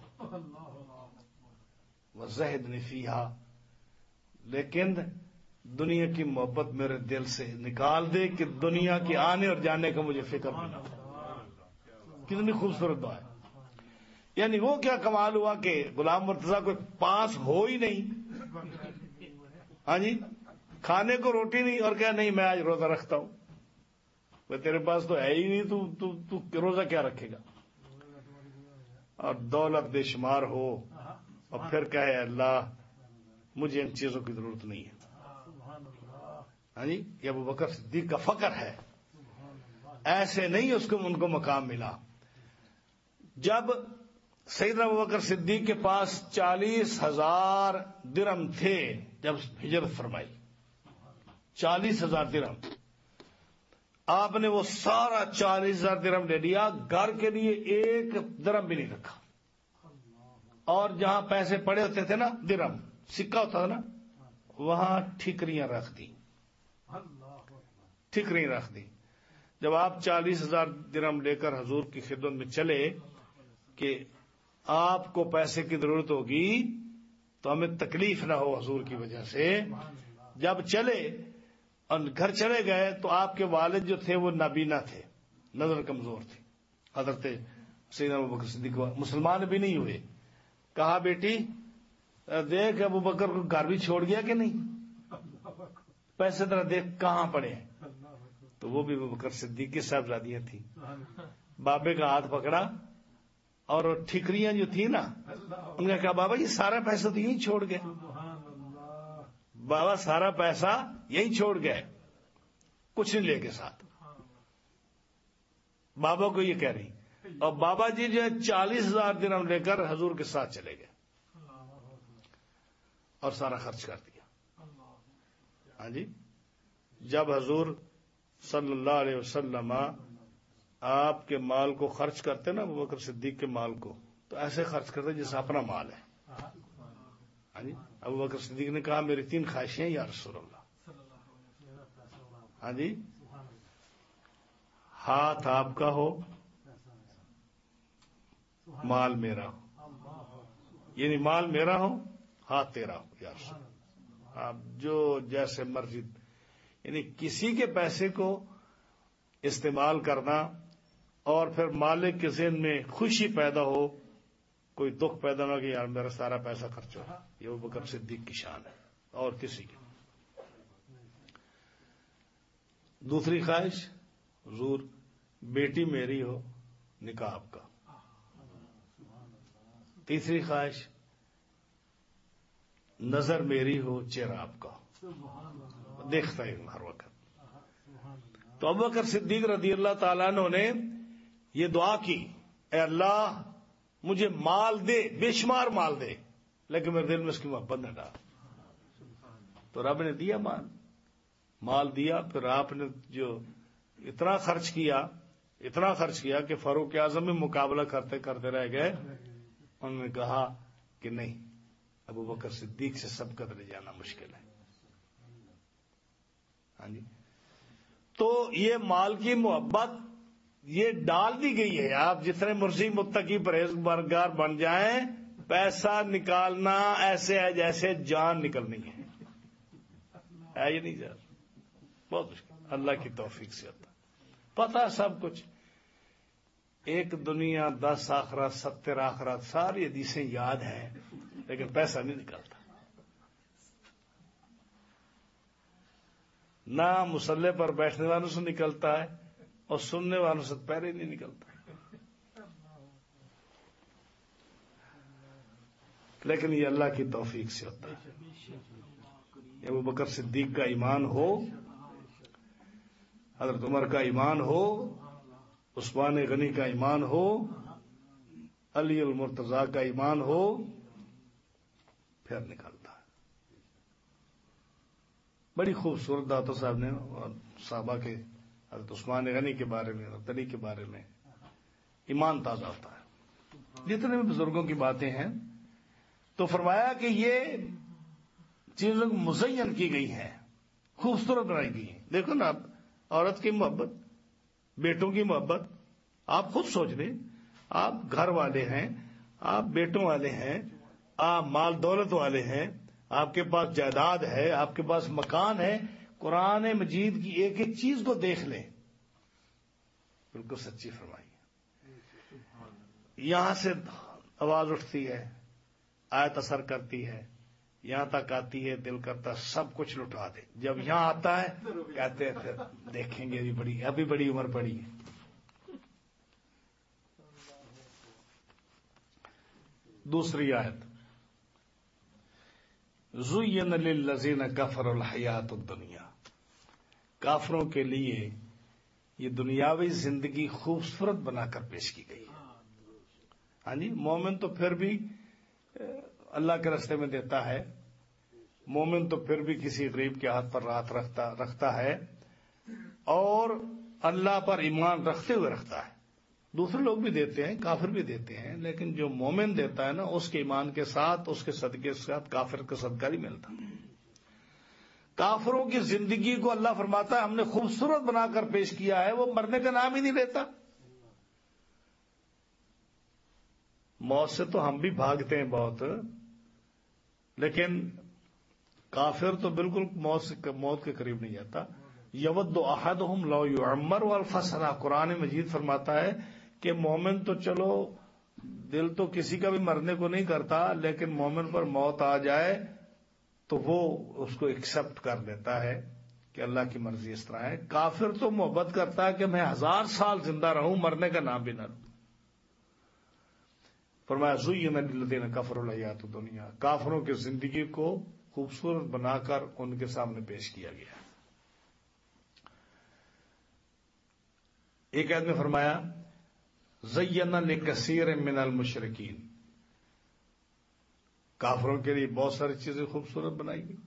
وزہدنی فیہا، لیکن دنیا کی محبت میرے دل سے نکال دے کہ دنیا کے آنے اور جانے کا مجھے فکر بھی نہ ہو. کتنی خوبصورت دعا ہے. یعنی وہ کیا کمال ہوا کہ غلام مرتضیٰ کو پاس ہو ہی نہیں، ہاں جی، کھانے کو روٹی نہیں، اور کیا نہیں میں آج روزہ رکھتا ہوں. وہ تیرے پاس تو ہے ہی نہیں، تو تو, تو روزہ کیا رکھے گا. اور دولت بے شمار ہو اور پھر کہے اللہ مجھے ان چیزوں کی ضرورت نہیں ہے. ہاں جی، یہ ابوبکر صدیق کا فقر ہے. ایسے نہیں اس کو ان کو مقام ملا. جب سیدنا ابوبکر صدیق کے پاس چالیس ہزار درہم تھے، جب ہجرت فرمائی، چالیس ہزار درہم، آپ نے وہ سارا چالیس ہزار درہم لے لیا، گھر کے لیے ایک درہم بھی نہیں رکھا. اور جہاں پیسے پڑے ہوتے تھے نا، درہم سکہ ہوتا تھا نا، وہاں ٹھیکریاں رکھ دی، ٹھیکریاں رکھ دی. جب آپ چالیس ہزار درہم لے کر حضور کی خدمت میں چلے کہ آپ کو پیسے کی ضرورت ہوگی تو ہمیں تکلیف نہ ہو حضور کی وجہ سے، جب چلے اور گھر چلے گئے تو آپ کے والد جو تھے وہ نابینا تھے، نظر کمزور تھی. حضرت سیدنا ابوبکر صدیق مسلمان بھی نہیں ہوئے. کہا بیٹی دیکھ ابوبکر کو گھر بھی چھوڑ گیا کہ نہیں، پیسے ذرا دیکھ کہاں پڑے ہیں. تو وہ بھی ابو بکر صدیق کی صاحبزادیاں تھیں. بابے کا ہاتھ پکڑا اور ٹھکریاں جو تھیں نا انہوں نے کہا بابا یہ سارا پیسہ تو یہیں چھوڑ گئے, بابا سارا پیسہ یہیں چھوڑ گئے, کچھ نہیں لے کے ساتھ. بابا کو یہ کہہ رہی, اور بابا جی جو ہے چالیس ہزار درہم لے کر حضور کے ساتھ چلے گئے اور سارا خرچ کر دیا. ہاں جی, جب حضور صلی اللہ علیہ وسلم آپ کے مال کو خرچ کرتے نا, ابو بکر صدیق کے مال کو, تو ایسے خرچ کرتے جیسے اپنا مال ہے. ہاں جی, ابو بکر صدیق نے کہا میری تین خواہشیں یا رسول اللہ. ہاں جی, ہاتھ آپ کا ہو, مال میرا ہو, یعنی مال میرا ہو ہاتھ تیرا ہو یا رسول اللہ. آپ جو جیسے مرضی, یعنی کسی کے پیسے کو استعمال کرنا اور پھر مالک کے ذہن میں خوشی پیدا ہو, کوئی دکھ پیدا نہ کہ یار میرا سارا پیسہ خرچ ہو, یہ ابو بکر صدیق کی شان ہے اور کسی کی. دوسری خواہش حضور بیٹی میری ہو, نکاح آپ کا. تیسری خواہش نظر میری ہو, چہرہ آپ کا, دیکھتا ہے ہر وقت. تو ابو بکر صدیق رضی اللہ تعالیٰ عنہ نے یہ دعا کی, اے اللہ مجھے مال دے, بے شمار مال دے, لیکن میرے دل میں اس کی محبت نہ ڈال. تو رب نے دیا مال, مال دیا. پھر آپ نے جو اتنا خرچ کیا, اتنا خرچ کیا کہ فاروق اعظم میں مقابلہ کرتے کرتے رہ گئے. انہوں نے کہا کہ نہیں, ابو بکر صدیق سے سبقت لے جانا مشکل ہے. ہاں جی, تو یہ مال کی محبت یہ ڈال دی گئی ہے. آپ جتنے مرضی متقی پرہیزگار بن جائیں, پیسہ نکالنا ایسے ہے جیسے جان نکلنی ہے. ہے یہ نہیں سر, بہت مشکل. اللہ کی توفیق سے ہوتا, پتہ سب کچھ. ایک دنیا دس آخرات ستر آخرات ساری حدیثیں یاد ہیں, لیکن پیسہ نہیں نکلتا. نہ مسلح پر بیٹھنے والوں سے نکلتا ہے اور سننے والوں سے پہلے نہیں نکلتا. لیکن یہ اللہ کی توفیق سے ہوتا ہے. ابو بکر صدیق کا ایمان ہو, حضرت عمر کا ایمان ہو, عثمان غنی کا ایمان ہو, علی المرتضیٰ کا ایمان ہو, پھر نکلتا ہے. بڑی خوبصورت داتو صاحب نے اور صحابہ کے حضرت عثمان غنی کے بارے میں, حضرت علی کے بارے میں ایمان تازہ ہوتا ہے. جتنے بھی بزرگوں کی باتیں ہیں تو فرمایا کہ یہ چیزیں مزین کی گئی ہیں, خوبصورت بنائی گئی ہیں. دیکھو نا, عورت کی محبت, بیٹوں کی محبت, آپ خود سوچ لیں. آپ گھر والے ہیں, آپ بیٹوں والے ہیں, آپ مال دولت والے ہیں, آپ کے پاس جائیداد ہے, آپ کے پاس مکان ہے. قرآن مجید کی ایک ایک چیز کو دیکھ لیں, بالکل سچی فرمائی ہے. یہاں سے آواز اٹھتی ہے, آیت اثر کرتی ہے, یہاں تک آتی ہے, دل کرتا سب کچھ لٹا دے. جب یہاں آتا ہے کہتے ہیں پھر دیکھیں گے, ابھی بڑی ابھی بڑی عمر پڑی ہے. دوسری آیت, زُيِّنَ لِلَّذِينَ كَفَرُوا الْحَيَاةُ الدُّنْيَا, کافروں کے لیے یہ دنیاوی زندگی خوبصورت بنا کر پیش کی گئی. ہاں جی, مومن تو پھر بھی اللہ کے راستے میں دیتا ہے, مومن تو پھر بھی کسی غریب کے ہاتھ پر رات رکھتا رکھتا ہے اور اللہ پر ایمان رکھتے ہوئے رکھتا ہے. دوسرے لوگ بھی دیتے ہیں, کافر بھی دیتے ہیں, لیکن جو مومن دیتا ہے نا اس کے ایمان کے ساتھ, اس کے صدقے کے ساتھ کافر کا صدقہ نہیں ملتا. کافروں کی زندگی کو اللہ فرماتا ہے ہم نے خوبصورت بنا کر پیش کیا ہے, وہ مرنے کا نام ہی نہیں لیتا. موت سے تو ہم بھی بھاگتے ہیں بہت, لیکن کافر تو بالکل موت سے موت کے قریب نہیں جاتا. یود احدہم لو یعمر والف سنہ, قرآن مجید فرماتا ہے کہ مومن تو چلو دل تو کسی کا بھی مرنے کو نہیں کرتا, لیکن مومن پر موت آ جائے تو وہ اس کو ایکسپٹ کر لیتا ہے کہ اللہ کی مرضی اس طرح ہے. کافر تو محبت کرتا ہے کہ میں ہزار سال زندہ رہوں، مرنے کا نام بھی نہ لوں. فرمایا زین للذین کفروا الحیات الدنیا، کافروں کی زندگی کو خوبصورت بنا کر ان کے سامنے پیش کیا گیا. ایک آیت میں فرمایا زینا لکثیر من المشرکین، کافروں کے لیے بہت ساری چیزیں خوبصورت بنائی گئی.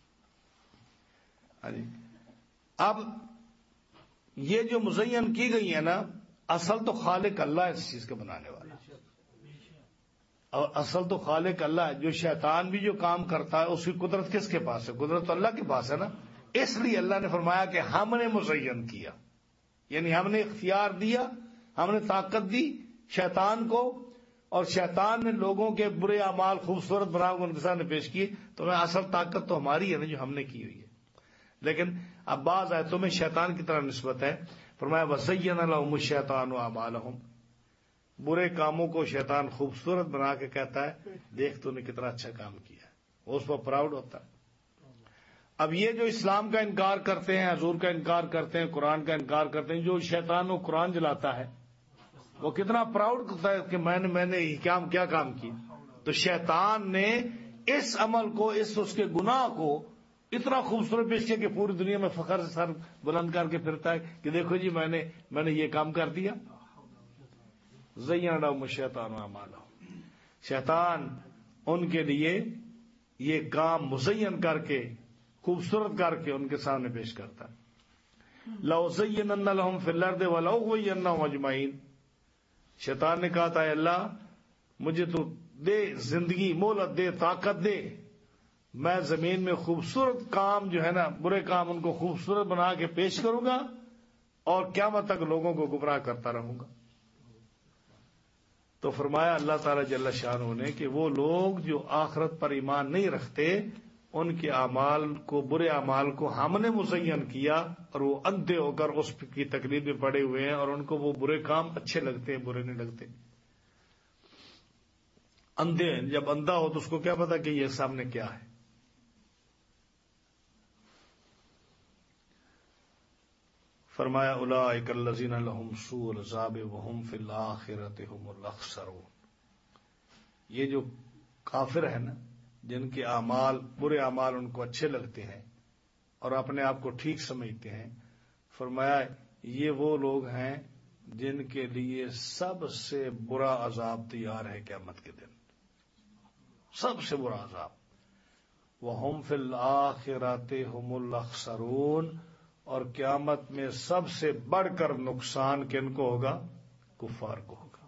ہاں جی. اب یہ جو مزین کی گئی ہے نا، اصل تو خالق اللہ ہے اس چیز کے بنانے والا، اور اصل تو خالق اللہ ہے. جو شیطان بھی جو کام کرتا ہے اس کی قدرت کس کے پاس ہے؟ قدرت تو اللہ کے پاس ہے نا. اس لیے اللہ نے فرمایا کہ ہم نے مزین کیا، یعنی ہم نے اختیار دیا، ہم نے طاقت دی شیطان کو، اور شیطان نے لوگوں کے برے اعمال خوبصورت بنا کر ان کے سامنے پیش کیے. تو میں اصل طاقت تو ہماری ہے نا جو ہم نے کی ہوئی ہے. لیکن اب بعض آیتوں میں شیطان کی طرح نسبت ہے. فرمایا وَزَيَّنَ لَهُمُ الشَّيْطَانُ أَعْمَالَهُمْ، برے کاموں کو شیطان خوبصورت بنا کے کہتا ہے دیکھ تو نے کتنا اچھا کام کیا ہے، وہ اس پر پراؤڈ ہوتا ہے. اب یہ جو اسلام کا انکار کرتے ہیں، حضور کا انکار کرتے ہیں، قرآن کا انکار کرتے ہیں، جو شیطان وہ قرآن جلاتا ہے وہ کتنا پراؤڈ ہوتا ہے کہ میں نے میں نے کام کیا کام کیا. تو شیطان نے اس عمل کو، اس اس کے گناہ کو اتنا خوبصورت پیش کیا کہ پوری دنیا میں فخر سے سر بلند کر کے پھرتا ہے کہ دیکھو جی میں نے میں نے یہ کام کر دیا. زین لهم الشیطان اعمالهم، شیطان ان کے لیے یہ کام مزین کر کے خوبصورت کر کے ان کے سامنے پیش کرتا ہے. لَأُزَيِّنَنَّ لَهُمْ فِي الْأَرْضِ وَلَأُغْوِيَنَّهُمْ أَجْمَعِينَ، شیطان نے کہا تھا اے اللہ مجھے تو دے زندگی، مہلت دے، طاقت دے، میں زمین میں خوبصورت کام جو ہے نا، برے کام ان کو خوبصورت بنا کے پیش کروں گا اور قیامت تک لوگوں کو گمراہ کرتا رہوں گا. تو فرمایا اللہ تعالی جل شانہ نے کہ وہ لوگ جو آخرت پر ایمان نہیں رکھتے ان کے اعمال کو، برے اعمال کو ہم نے مزین کیا، اور وہ اندھے ہو کر اس کی تقلید میں پڑے ہوئے ہیں، اور ان کو وہ برے کام اچھے لگتے ہیں، برے نہیں لگتے. اندھے ہیں، جب اندھا ہو تو اس کو کیا پتا کہ یہ سامنے کیا ہے. فرمایا اولئک الذین لهم سوء العذاب وهم فی الآخرۃ هم الاخسرون، یہ جو کافر ہے نا، جن کے اعمال، برے اعمال ان کو اچھے لگتے ہیں اور اپنے آپ کو ٹھیک سمجھتے ہیں، فرمایا یہ وہ لوگ ہیں جن کے لیے سب سے برا عذاب تیار ہے قیامت کے دن، سب سے برا عذاب. وَهُمْ فِي الْآخِرَةِ هُمُ الْأَخْسَرُونَ، اور قیامت میں سب سے بڑھ کر نقصان کن کو ہوگا؟ کفار کو ہوگا.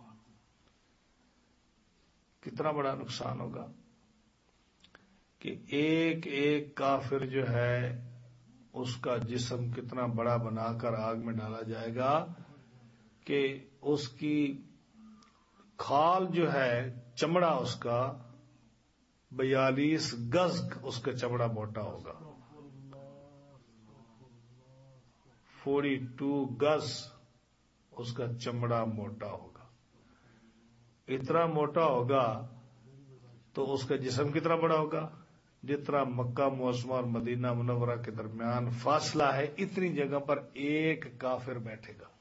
کتنا بڑا نقصان ہوگا کہ ایک ایک کافر جو ہے اس کا جسم کتنا بڑا بنا کر آگ میں ڈالا جائے گا کہ اس کی کھال جو ہے، چمڑا اس کا بیالیس گز اس کا چمڑا موٹا ہوگا، فورٹی ٹو گز اس کا چمڑا موٹا ہوگا. اتنا موٹا ہوگا تو اس کا جسم کتنا بڑا ہوگا؟ جتنا مکہ معظمہ اور مدینہ منورہ کے درمیان فاصلہ ہے اتنی جگہ پر ایک کافر بیٹھے گا.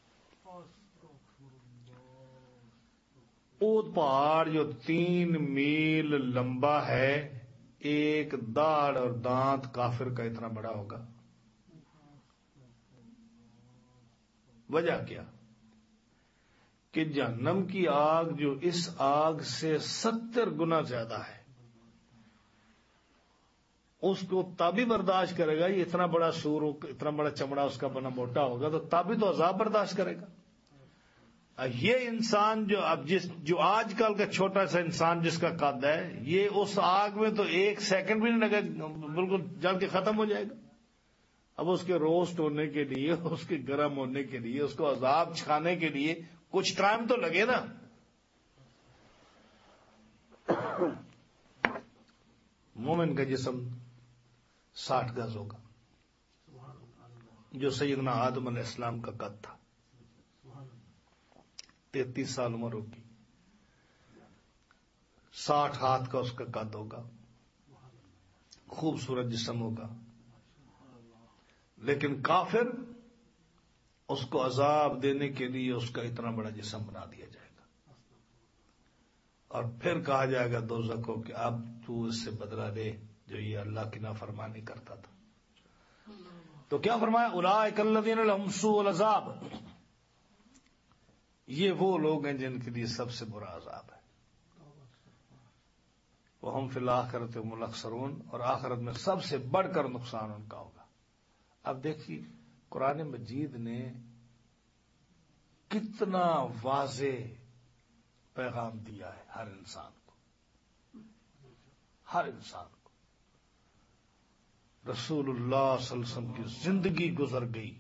اود پہاڑ جو تین میل لمبا ہے، ایک داڑھ اور دانت کافر کا اتنا بڑا ہوگا. وجہ کیا؟ کہ جہنم کی آگ جو اس آگ سے ستر گنا زیادہ ہے، اس کو تبھی برداشت کرے گا. یہ اتنا بڑا سور، اتنا بڑا چمڑا اس کا بنا موٹا ہوگا تو تبھی تو عذاب برداشت کرے گا. یہ انسان جو اب جس جو آج کل کا چھوٹا سا انسان جس کا قد ہے، یہ اس آگ میں تو ایک سیکنڈ بھی نہیں لگے، بالکل جل کے ختم ہو جائے گا. اب اس کے روسٹ ہونے کے لیے، اس کے گرم ہونے کے لیے، اس کو عذاب چھکانے کے لیے کچھ ٹائم تو لگے نا. مومن کا جسم ساٹھ گز ہوگا، جو سیدنا آدم علیہ السلام کا قد تھا. تینتیس سال عمر ہوگی، ساٹھ ہاتھ کا اس کا قد ہوگا، خوبصورت جسم ہوگا. لیکن کافر اس کو عذاب دینے کے لیے اس کا اتنا بڑا جسم بنا دیا جائے گا اور پھر کہا جائے گا دوزخ کو کہ اب تو اس سے بدلہ لے جو یہ اللہ کی نافرمانی کرتا تھا. تو کیا فرمایا؟ اولئک الذین لهم سوء العذاب، یہ وہ لوگ ہیں جن کے لیے سب سے برا عذاب ہے. وہم فی الآخرۃ هم الاخسرون، اور آخرت میں سب سے بڑھ کر نقصان ان کا ہوگا. اب دیکھیے قرآن مجید نے کتنا واضح پیغام دیا ہے ہر انسان کو، ہر انسان کو. رسول اللہ صلی اللہ علیہ وسلم کی زندگی گزر گئی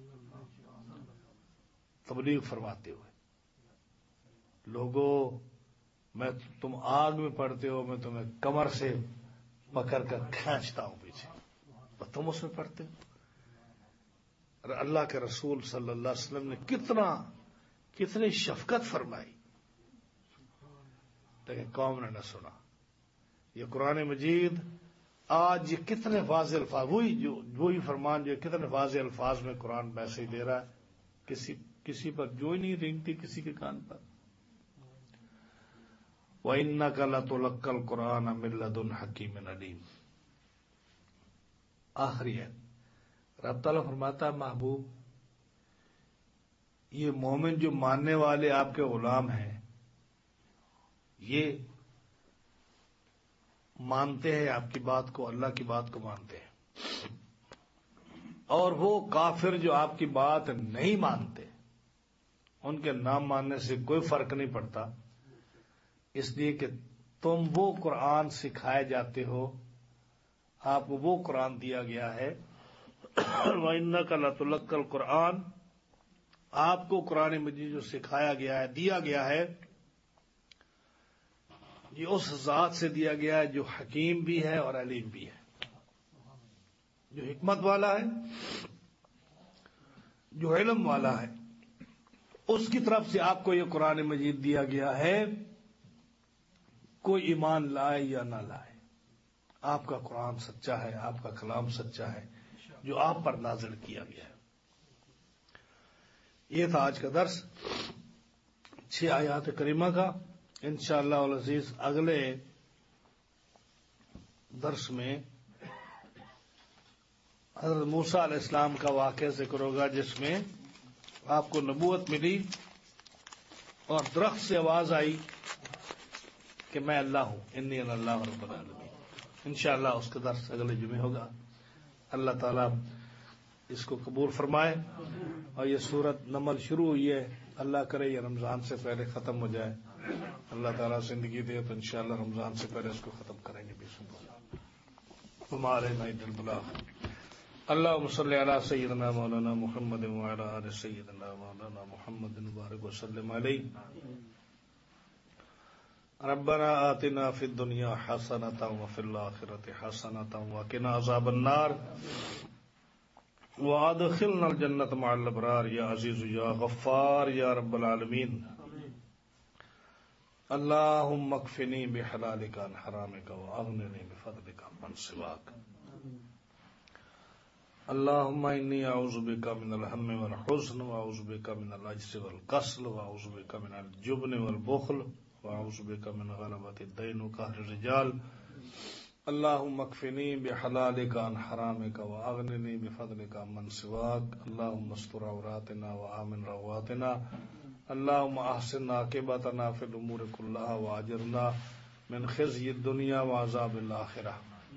تبلیغ فرماتے ہوئے. لوگوں، میں تم آگ میں پڑتے ہو، میں تمہیں کمر سے پکڑ کر کھینچتا ہوں پیچھے، اور تم اس میں پڑتے ہو. اور اللہ کے رسول صلی اللہ علیہ وسلم نے کتنا کتنی شفقت فرمائی، لیکن قوم نے نہ سنا. یہ قرآن مجید آج یہ کتنے واضح الفاظ، وہی جو وہی فرمان جو کتنے واضح الفاظ میں قرآن ویسے ہی دے رہا ہے، کسی کسی پر جو ہی نہیں رینگتی کسی کے کان پر. وَإِنَّكَ لَتُلَقَّى الْقُرْآنَ مِن لَّدُنْ حَكِيمٍ عَلِيمٍ. آخری ہے رب تعالیٰ فرماتا ہے محبوب، یہ مومن جو ماننے والے آپ کے غلام ہیں یہ مانتے ہیں آپ کی بات کو، اللہ کی بات کو مانتے ہیں. اور وہ کافر جو آپ کی بات نہیں مانتے ان کے نام ماننے سے کوئی فرق نہیں پڑتا، اس لیے کہ تم وہ قرآن سکھائے جاتے ہو، آپ کو وہ قرآن دیا گیا ہے. وَإِنَّكَ لَتُلَقَّى الْقُرْآنَ، آپ کو قرآن مجید جو سکھایا گیا ہے، دیا گیا ہے، یہ اس ذات سے دیا گیا ہے جو حکیم بھی ہے اور علیم بھی ہے، جو حکمت والا ہے، جو علم والا ہے. اس کی طرف سے آپ کو یہ قرآن مجید دیا گیا ہے. کوئی ایمان لائے یا نہ لائے، آپ کا قرآن سچا ہے، آپ کا کلام سچا ہے جو آپ پر نازل کیا گیا ہے. یہ تھا آج کا درس چھ آیات کریمہ کا. انشاءاللہ العزیز اگلے درس میں حضرت موسیٰ علیہ السلام کا واقعہ ذکر ہوگا، جس میں آپ کو نبوت ملی اور درخت سے آواز آئی کہ میں اللہ ہوں، انی انا اللہ رب العالمین. انشاءاللہ اس کا درس اگلے جمعے ہوگا. اللہ تعالیٰ اس کو قبول فرمائے. اور یہ سورت نمل شروع ہوئی ہے، اللہ کرے یہ رمضان سے پہلے ختم ہو جائے. اللہ تعالیٰ زندگی دے تو انشاءاللہ رمضان سے پہلے اس کو ختم کریں گے. ہمارے نئی دل بلا اللہم صلی علی سیدنا مولانا محمد وعلی آل سیدنا مولانا محمد مبارک وسلم علیہ. ربنا آتنا فی الدنیا حسنۃ وفی الآخرۃ حسنۃ وقنا عذاب النار وادخلنا الجنۃ مع الابرار یا عزیز یا غفار یا رب العالمین. اللہم اکفنی بحلالک عن حرامک واغننی بفضلک عمن سواک. اللہم انی اعوذ بک من الہم والحزن واعوذ بک من العجز والکسل واعوذ بک من الجبن والبخل واعوذ بک من غلبۃ الدین وقہر الرجال. اللہم اکفنی بحلالک عن حرامک واغننی بفضلک عمن سواک. اللہم استر عوراتنا وآمن رواتنا. اللہم احسن عاقبتنا فی الامور کلہا واجرنا من خزی الدنیا وعذاب الآخرہ.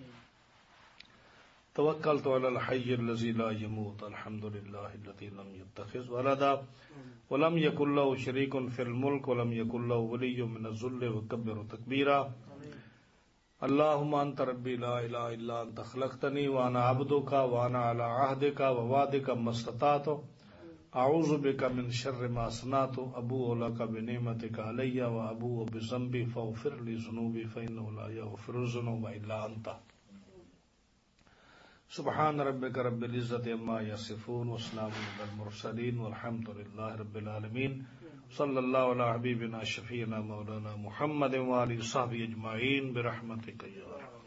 توکلت علی الحی الذی لا یموت. الحمد للہ الذی لم یتخذ ولدا ولم یکن له شریک فی الملک ولم یکن له ولی من الذل وکبرہ تکبیرا. اللہم انت ربی لا الہ الا انت خلقتنی وانا عبدک وانا علی عہدک ووعدک ما استطعت. اعوذ بک من شر ما صنعت. ابوء لک بنعمتک علی وابوء بذنبی فاغفر لی ذنوبی فانہ لا یغفر الذنوب الا انت. سبحان ربک رب العزت عما یصفون وسلام علی المرسلین والحمد للہ رب العالمین. صلی اللہ علی حبیبنا شفیعنا مولانا محمد وآلہ وصحبہ اجمعین برحمتک یا